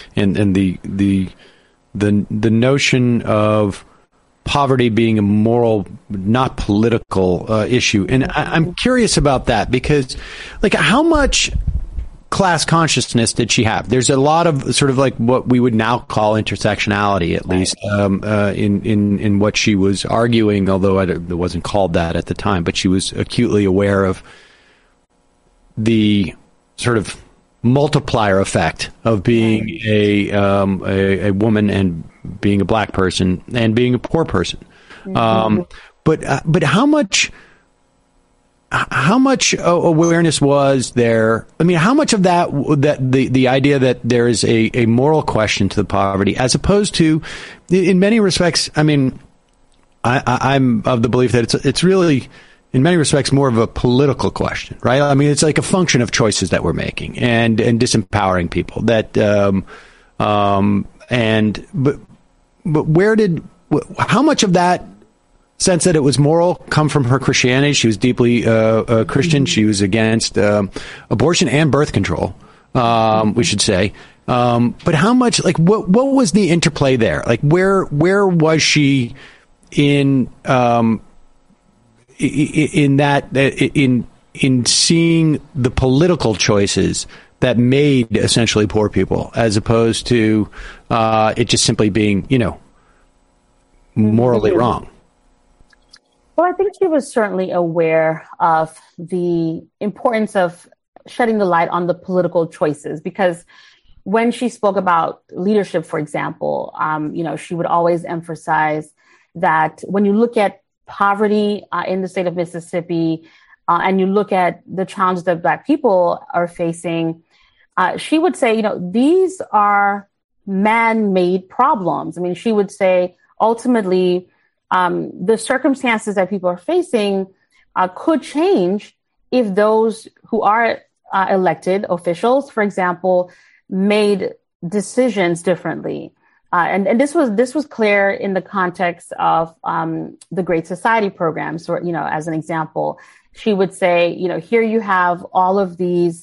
[SPEAKER 3] notion of poverty being a moral, not political issue. And I'm curious about that because, like, how much class consciousness did she have? There's a lot of sort of like what we would now call intersectionality, at least in what she was arguing, although it wasn't called that at the time, but she was acutely aware of the sort of multiplier effect of being a woman and being a Black person and being a poor person. But how much awareness was there? I mean, how much of that the idea that there is a moral question to the poverty, as opposed to, in many respects, I mean, I'm of the belief that it's really, in many respects, more of a political question, right? I mean, it's like a function of choices that we're making and disempowering people. But how much of that sense that it was moral come from her Christianity? She was deeply Christian. She was against abortion and birth control, we should say. But how much, like, what was the interplay there? Like, where was she in seeing the political choices that made essentially poor people, as opposed to it just simply being, morally wrong?
[SPEAKER 9] Well, I think she was certainly aware of the importance of shedding the light on the political choices, because when she spoke about leadership, for example, she would always emphasize that when you look at poverty in the state of Mississippi, and you look at the challenges that Black people are facing, she would say, these are man-made problems. I mean, she would say, ultimately, the circumstances that people are facing could change if those who are elected officials, for example, made decisions differently. And this was clear in the context of the Great Society programs. So, as an example, she would say, here you have all of these,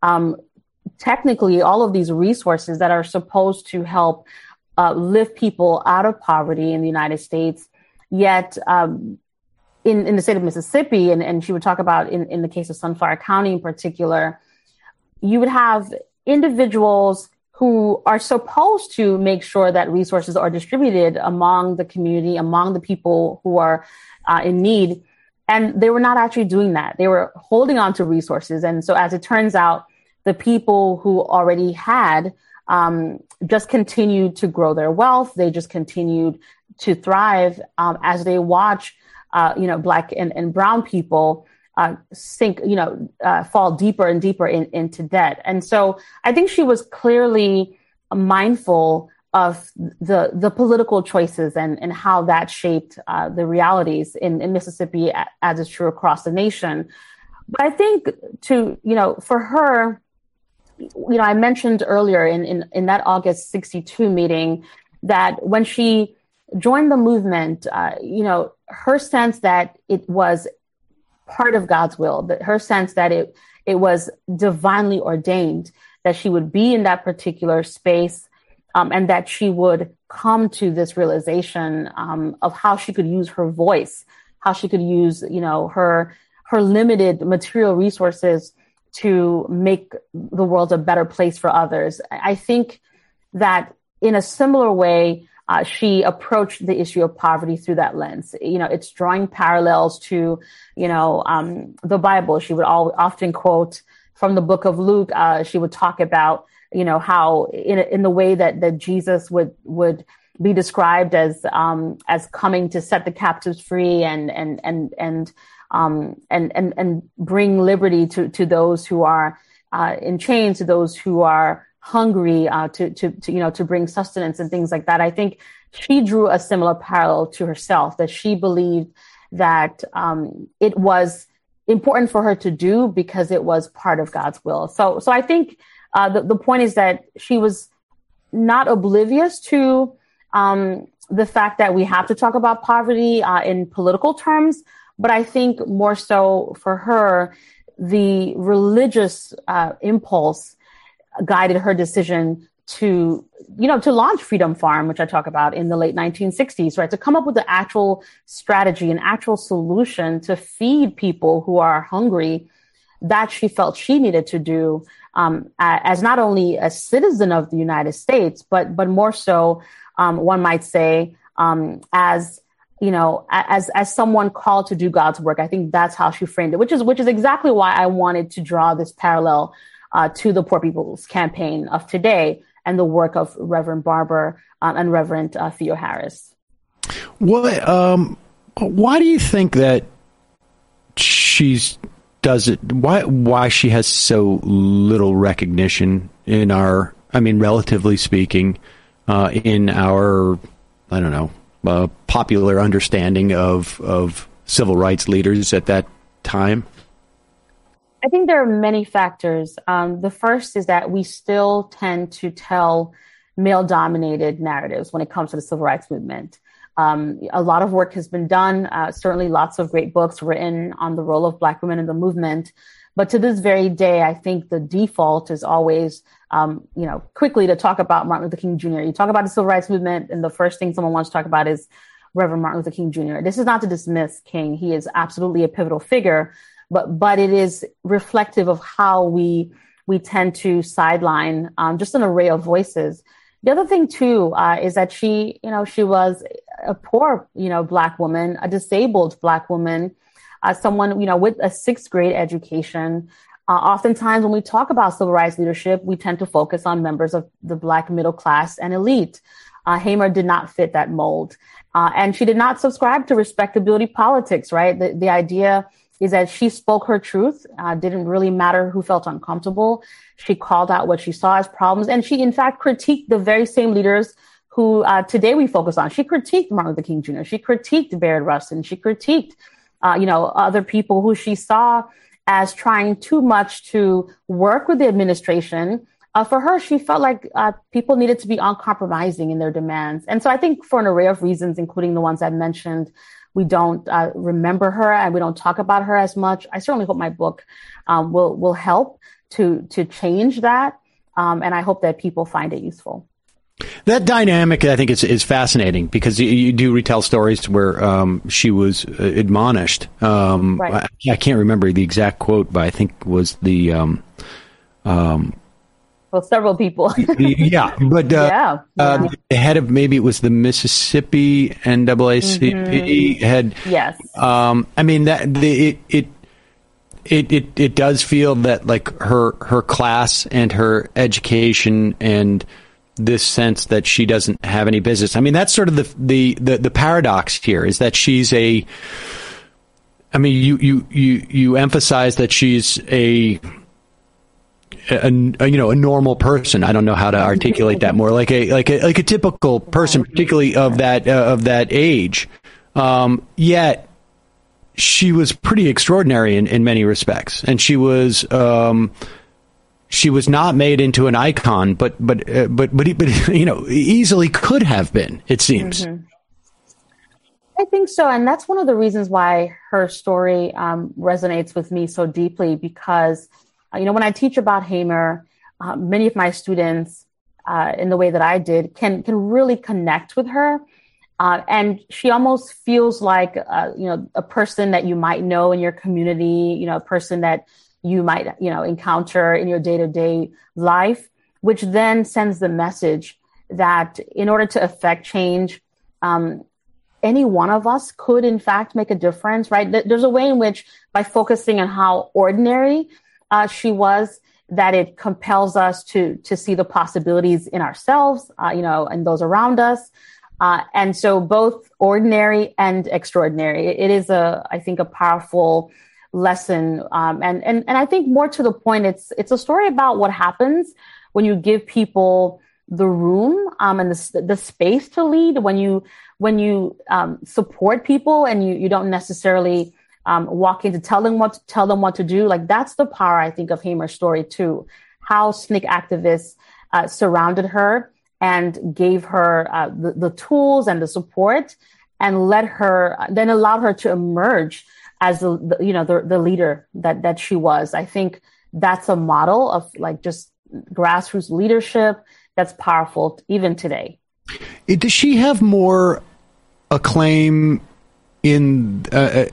[SPEAKER 9] technically all of these resources that are supposed to help lift people out of poverty in the United States. Yet in the state of Mississippi, and she would talk about in the case of Sunflower County in particular, you would have individuals who are supposed to make sure that resources are distributed among the community, among the people who are in need. And they were not actually doing that. They were holding on to resources. And so as it turns out, the people who already had just continued to grow their wealth. They just continued to thrive as they watch, Black and brown people sink, fall deeper and deeper into debt. And so I think she was clearly mindful of the political choices and how that shaped the realities in Mississippi, as is true across the nation. But I think for her, I mentioned earlier in that August 1962 meeting that when she joined the movement, her sense that it was part of God's will, that her sense that it was divinely ordained that she would be in that particular space, and that she would come to this realization of how she could use her voice, how she could use, her limited material resources to make the world a better place for others. I think that in a similar way, she approached the issue of poverty through that lens. It's drawing parallels to, the Bible. She would often quote from the book of Luke. She would talk about, how in the way that Jesus would be described as coming to set the captives free and bring liberty to those who are in chains, to those who are hungry, to bring sustenance and things like that. I think she drew a similar parallel to herself, that she believed that it was important for her to do because it was part of God's will. So I think the point is that she was not oblivious to the fact that we have to talk about poverty in political terms, but I think more so for her, the religious impulse guided her decision to launch Freedom Farm, which I talk about in the late 1960s, right? To come up with the actual strategy, an actual solution to feed people who are hungry, that she felt she needed to do as not only a citizen of the United States, but more so, one might say, as someone called to do God's work. I think that's how she framed it, which is exactly why I wanted to draw this parallel to the Poor People's Campaign of today and the work of Reverend Barber and Reverend Theo Harris.
[SPEAKER 3] Why do you think that why she has so little recognition in our, relatively speaking, in our, popular understanding of civil rights leaders at that time?
[SPEAKER 9] I think there are many factors. The first is that we still tend to tell male-dominated narratives when it comes to the civil rights movement. A lot of work has been done, certainly lots of great books written on the role of Black women in the movement. But to this very day, I think the default is always, quickly to talk about Martin Luther King Jr. You talk about the civil rights movement, and the first thing someone wants to talk about is Reverend Martin Luther King Jr. This is not to dismiss King. He is absolutely a pivotal figure. But it is reflective of how we tend to sideline just an array of voices. The other thing too is that she was a poor Black woman, a disabled Black woman, someone with a 6th grade education. Oftentimes, when we talk about civil rights leadership, we tend to focus on members of the Black middle class and elite. Hamer did not fit that mold, and she did not subscribe to respectability politics. Right, the idea is that she spoke her truth, didn't really matter who felt uncomfortable. She called out what she saw as problems. And she, in fact, critiqued the very same leaders who today we focus on. She critiqued Martin Luther King Jr. She critiqued Bayard Rustin. She critiqued, other people who she saw as trying too much to work with the administration. For her, she felt like people needed to be uncompromising in their demands. And so I think for an array of reasons, including the ones I mentioned, we don't remember her and we don't talk about her as much. I certainly hope my book will help to change that. And I hope that people find it useful.
[SPEAKER 3] That dynamic, I think, is fascinating because you do retell stories where she was admonished. Right. I can't remember the exact quote, but I think it was the...
[SPEAKER 9] well, several people.
[SPEAKER 3] Yeah, but the head of, maybe it was the Mississippi NAACP head.
[SPEAKER 9] Yes.
[SPEAKER 3] It does feel that like her class and her education and this sense that she doesn't have any business. I mean, that's sort of the paradox here is that she's you emphasize that she's a normal person. I don't know how to articulate that more. Like a typical person, particularly of that age. Yet she was pretty extraordinary in many respects, and she was not made into an icon, but easily could have been. It seems.
[SPEAKER 9] Mm-hmm. I think so, and that's one of the reasons why her story resonates with me so deeply because. When I teach about Hamer, many of my students, in the way that I did, can really connect with her. And she almost feels like, a person that you might know in your community, a person that you might, encounter in your day-to-day life, which then sends the message that in order to affect change, any one of us could, in fact, make a difference, right? There's a way in which, by focusing on how ordinary she was, that it compels us to see the possibilities in ourselves, and those around us. And so both ordinary and extraordinary. It is I think, a powerful lesson. And I think more to the point, it's a story about what happens when you give people the room and the space to lead, when you support people and you don't necessarily walk in to tell them what to do. Like, that's the power, I think, of Hamer's story too. How SNCC activists surrounded her and gave her the tools and the support, and then allowed her to emerge as the leader that she was. I think that's a model of just grassroots leadership that's powerful even today.
[SPEAKER 3] Does she have more acclaim in?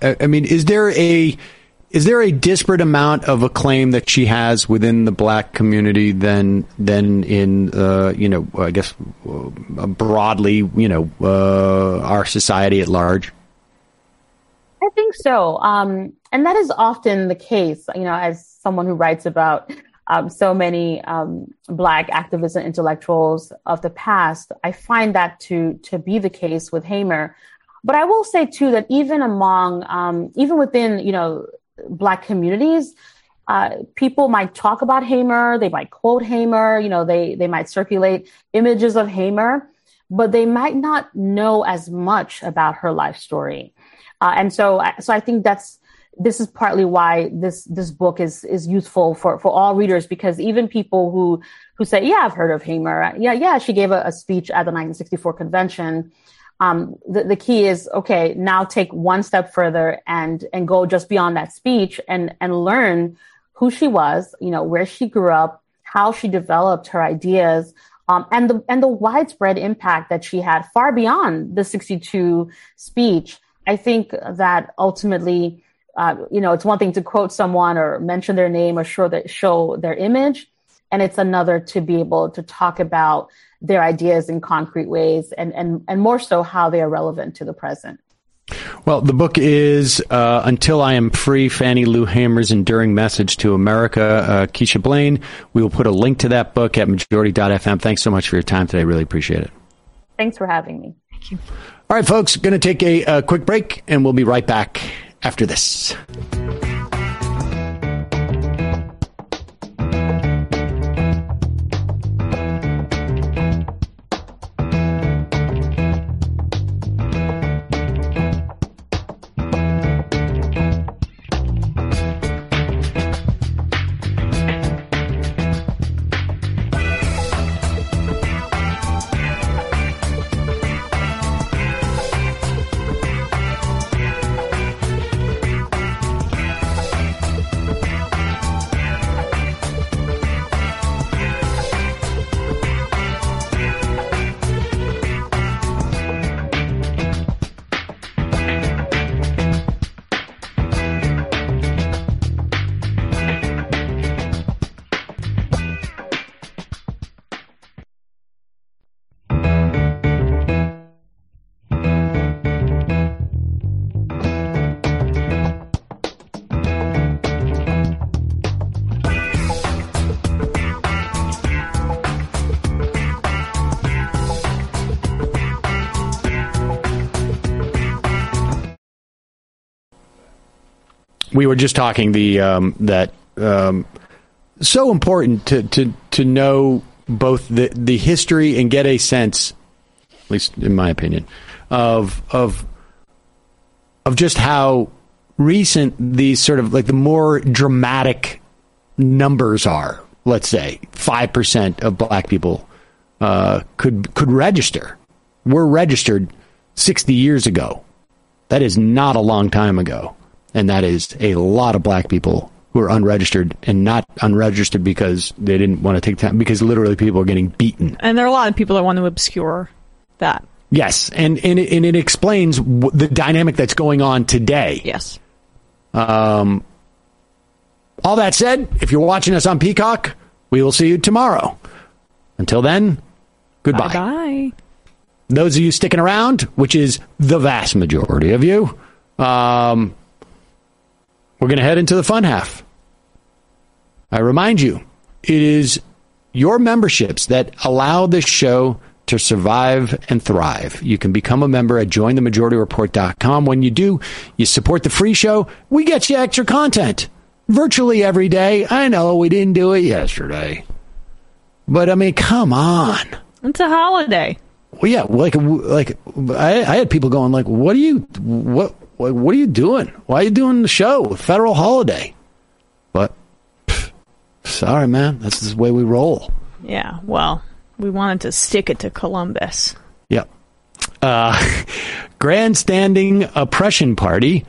[SPEAKER 3] Is there a disparate amount of acclaim that she has within the Black community than in I guess broadly our society at large?
[SPEAKER 9] I think so, and that is often the case. As someone who writes about so many Black activists and intellectuals of the past, I find that to be the case with Hamer. But I will say too that even within Black communities, people might talk about Hamer, they might quote Hamer, they might circulate images of Hamer, but they might not know as much about her life story. And so I think this is partly why this book is useful for all readers, because even people who say, yeah, I've heard of Hamer. Yeah, she gave a speech at the 1964 convention. The key is, okay, now take one step further and go just beyond that speech and learn who she was, where she grew up, how she developed her ideas, and the widespread impact that she had far beyond the 62 speech. I think that ultimately, it's one thing to quote someone or mention their name or show their image, and it's another to be able to talk about their ideas in concrete ways and more so how they are relevant to the present.
[SPEAKER 3] Well, the book is Until I Am Free, Fannie Lou Hamer's Enduring Message to America. Keisha Blain, we will put a link to that book at majority.fm. Thanks so much for your time today. Really appreciate it.
[SPEAKER 9] Thanks for having me.
[SPEAKER 4] Thank you.
[SPEAKER 3] All right, folks, going to take a quick break, and we'll be right back after this. We were just talking so important to know both the history and get a sense, at least in my opinion, of just how recent these sort of like the more dramatic numbers are. Let's say 5% of Black people could register. Were registered 60 years ago. That is not a long time ago. And that is a lot of Black people who are unregistered, and not unregistered because they didn't want to take time, because literally people are getting beaten.
[SPEAKER 4] And there are a lot of people that want to obscure that.
[SPEAKER 3] Yes, and it explains the dynamic that's going on today.
[SPEAKER 4] Yes.
[SPEAKER 3] All that said, if you're watching us on Peacock, we will see you tomorrow. Until then, Goodbye.
[SPEAKER 4] Bye.
[SPEAKER 3] Those of you sticking around, which is the vast majority of you, we're going to head into the fun half. I remind you, it is your memberships that allow this show to survive and thrive. You can become a member at jointhemajorityreport.com. When you do, you support the free show. We get you extra content virtually every day. I know we didn't do it yesterday, but I mean, come on.
[SPEAKER 4] It's a holiday.
[SPEAKER 3] Well, yeah, like I had people going like, what are you doing? Why are you doing the show? Federal holiday. But sorry, man, that's the way we roll.
[SPEAKER 4] Yeah, well, we wanted to stick it to Columbus.
[SPEAKER 3] Yep. Grandstanding oppression party.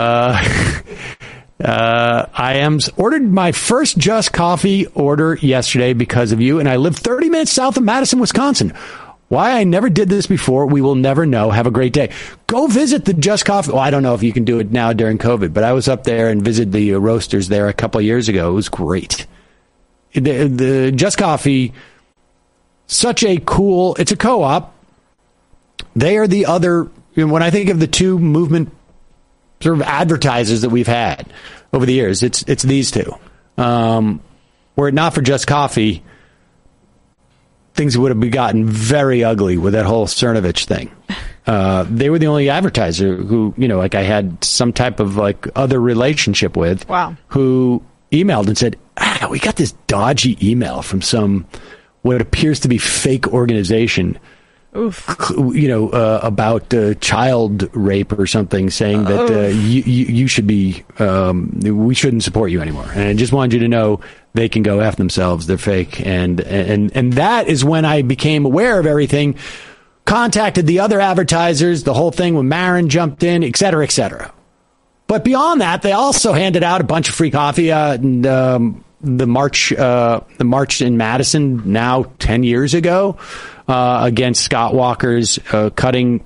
[SPEAKER 3] I ordered my first Just Coffee order yesterday because of you, and I live 30 minutes south of Madison, Wisconsin. Why I never did this before, we will never know. Have a great day. Go visit the Just Coffee. Well, I don't know if you can do it now during COVID, but I was up there and visited the roasters there a couple of years ago. It was great. The Just Coffee, such a cool, it's a co-op. They are the other, when I think of the two movement sort of advertisers that we've had over the years, it's these two. Were it not for Just Coffee, things would have gotten very ugly with that whole Cernovich thing. They were the only advertiser who, like I had some type of like other relationship with.
[SPEAKER 4] Wow. Who
[SPEAKER 3] emailed and said, we got this dodgy email from some what appears to be fake organization.
[SPEAKER 4] Oof.
[SPEAKER 3] About child rape or something, saying that you should be, we shouldn't support you anymore. And I just wanted you to know they can go F themselves. They're fake. And that is when I became aware of everything, contacted the other advertisers, the whole thing when Marin jumped in, et cetera, et cetera. But beyond that, they also handed out a bunch of free coffee, and the march in Madison now 10 years ago, against Scott Walker's cutting,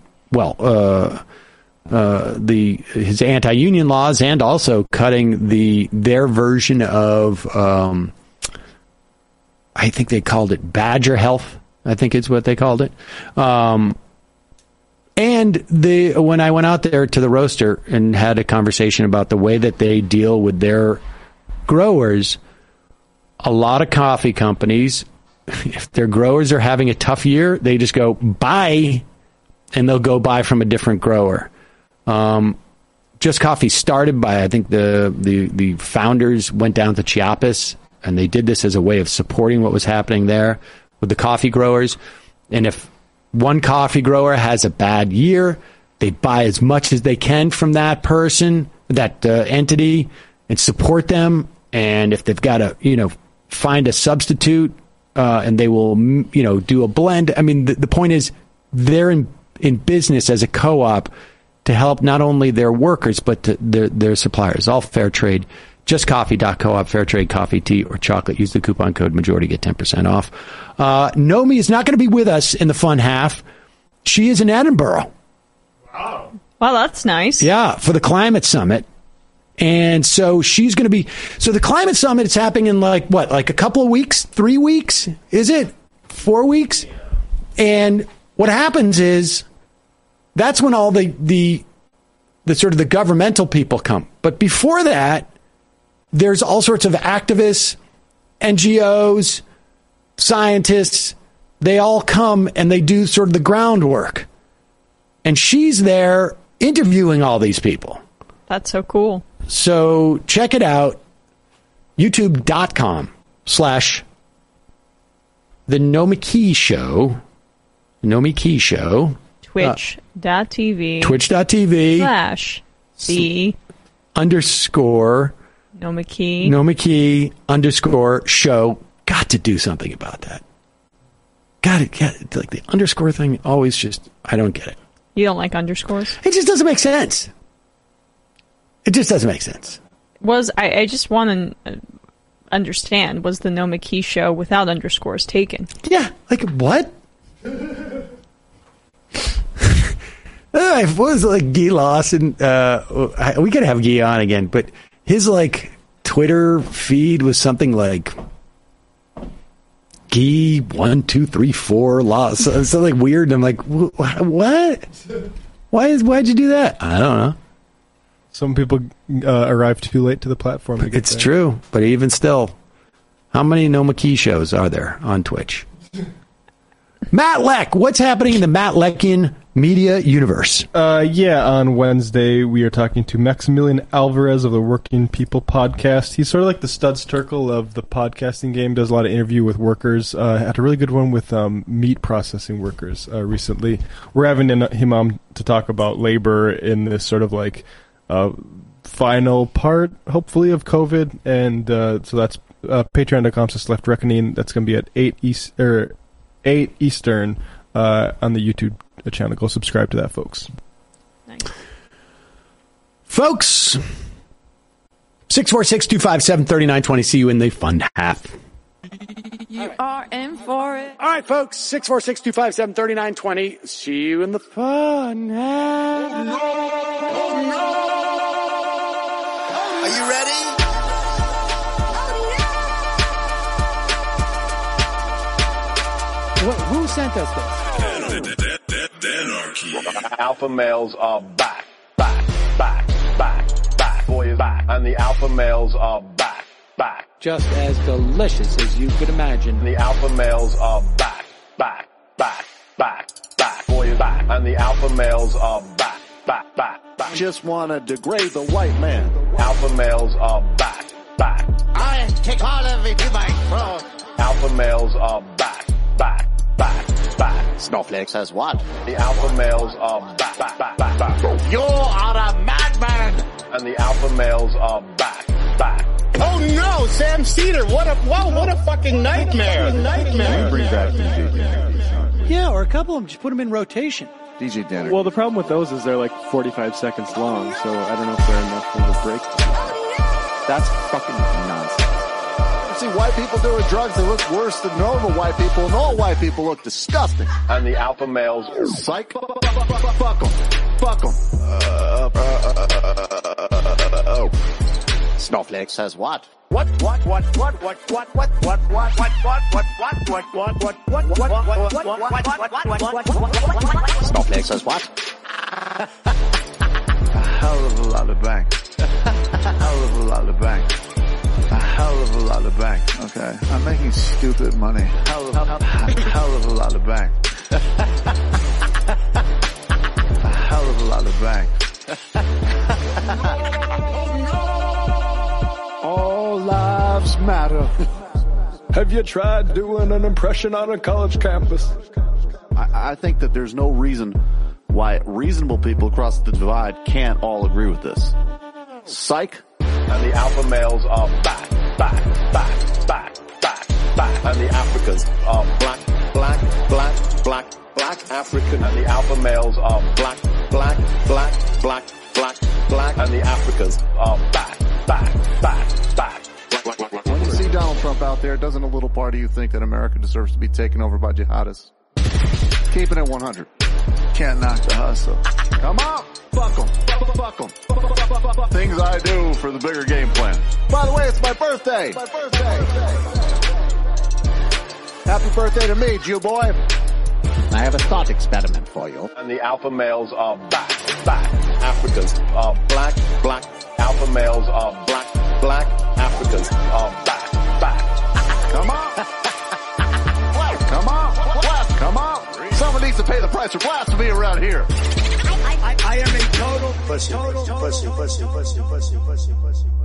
[SPEAKER 3] his anti-union laws, and also cutting their version of, I think they called it Badger Health. I think it's what they called it. And when I went out there to the roaster and had a conversation about the way that they deal with their growers, a lot of coffee companies, if their growers are having a tough year, they just go buy, and they'll go buy from a different grower. Just Coffee started by, I think the founders went down to Chiapas, and they did this as a way of supporting what was happening there with the coffee growers. And if one coffee grower has a bad year, they buy as much as they can from that person, that entity, and support them. And if they've got to, find a substitute, and they will, do a blend. I mean, the point is they're in business as a co-op to help not only their workers, but their suppliers. All fair trade. JustCoffee.coop, fair trade coffee, tea, or chocolate. Use the coupon code majority, get 10% off. Nomi is not going to be with us in the fun half. She is in Edinburgh.
[SPEAKER 4] Wow. Well, that's nice.
[SPEAKER 3] Yeah, for the climate summit. And so she's going to be, so the climate summit is happening in like a couple of weeks, 3 weeks? Is it 4 weeks? And what happens is that's when all the sort of the governmental people come. But before that, there's all sorts of activists, NGOs, scientists. They all come and they do sort of the groundwork. And she's there interviewing all these people.
[SPEAKER 4] That's so cool.
[SPEAKER 3] So check it out. YouTube.com/The Nomi Key Show. Nomi Key Show.
[SPEAKER 4] Twitch.tv.
[SPEAKER 3] Twitch.tv. _. Nomi Key _show. Got to do something about that. Got it. Like the underscore thing always just, I don't get it.
[SPEAKER 4] You don't like underscores?
[SPEAKER 3] It just doesn't make sense. It just doesn't make sense.
[SPEAKER 4] I just want to understand, was the Nomi Key show without underscores taken?
[SPEAKER 3] Yeah. Like, what? What was it, like Guy Lawson? We could have Guy on again, but his like Twitter feed was something like Key 1, 2, 3, 4 loss. It's like weird. And I'm like, what? Why'd you do that? I don't know.
[SPEAKER 5] Some people arrive too late to the platform to get
[SPEAKER 3] It's true, but even still, how many No McKee shows are there on Twitch? Matt Leck, what's happening in the Matt Leckian media universe?
[SPEAKER 5] On Wednesday, we are talking to Maximilian Alvarez of the Working People podcast. He's sort of like the Studs Terkel of the podcasting game, does a lot of interview with workers. Had a really good one with meat processing workers recently. We're having him on to talk about labor in this sort of like final part, hopefully, of COVID. And so that's patreon.com/Left Reckoning. That's going to be at 8 Eastern on the YouTube channel. Go subscribe to that, folks.
[SPEAKER 4] Nice.
[SPEAKER 3] Folks, 646-257-3920. See you in the fun half.
[SPEAKER 10] You are in for it.
[SPEAKER 3] All right, folks, 646-257-3920. See you in the fun half.
[SPEAKER 10] Oh, no.
[SPEAKER 11] Are you ready?
[SPEAKER 3] Who sent us
[SPEAKER 12] this? Alpha males are back. Boy is back. And the alpha males are back.
[SPEAKER 3] Just as delicious as you could imagine.
[SPEAKER 12] The alpha males are back. Boy is back. And the alpha males are back.
[SPEAKER 11] Just wanna degrade the white man.
[SPEAKER 12] Alpha males are back.
[SPEAKER 11] I take all of it to my throat.
[SPEAKER 12] Alpha males are back.
[SPEAKER 11] Snowflakes has what?
[SPEAKER 12] The alpha males are back.
[SPEAKER 11] You are a madman.
[SPEAKER 12] And the alpha males are back.
[SPEAKER 11] Oh no, Sam Cedar! What a fucking nightmare!
[SPEAKER 13] Bring back DJ.
[SPEAKER 3] Yeah, or a couple of them. Just put them in rotation.
[SPEAKER 13] DJ Danner.
[SPEAKER 5] Well, the problem with those is they're like 45 seconds long, so I don't know if they're enough of a break.
[SPEAKER 13] That's fucking nonsense.
[SPEAKER 11] See white people doing drugs that look worse than normal white people, and all white people look disgusting.
[SPEAKER 12] And the alpha males,
[SPEAKER 11] psych, fuck them. Snowflake says what? What? Snowflake says what?
[SPEAKER 13] A hell of a lot of bang. A hell of a lot of bang. A hell of a lot of bang. Okay, I'm making stupid money. Hell of a lot of bang. A hell of a lot of bang.
[SPEAKER 11] All lives matter.
[SPEAKER 5] Have you tried doing an impression on a college campus?
[SPEAKER 13] I think that there's no reason why reasonable people across the divide can't all agree with this. Psych.
[SPEAKER 12] And the alpha males are back. And the Africans are black African. And the alpha males are black. And the Africans are back.
[SPEAKER 13] When you see Donald Trump out there, doesn't a little part of you think that America deserves to be taken over by jihadists? Keep it at 100. Can't knock the hustle. Come on, fuck them. Things I do for the bigger game plan. By the way, it's my birthday. Happy birthday to me, Jew boy.
[SPEAKER 11] I have a thought experiment for you.
[SPEAKER 12] And the alpha males are back. Africans are black. Alpha males are black. Africans are back.
[SPEAKER 13] Come on. Someone needs to pay the price for blasphemy around here.
[SPEAKER 11] I am a total pussy.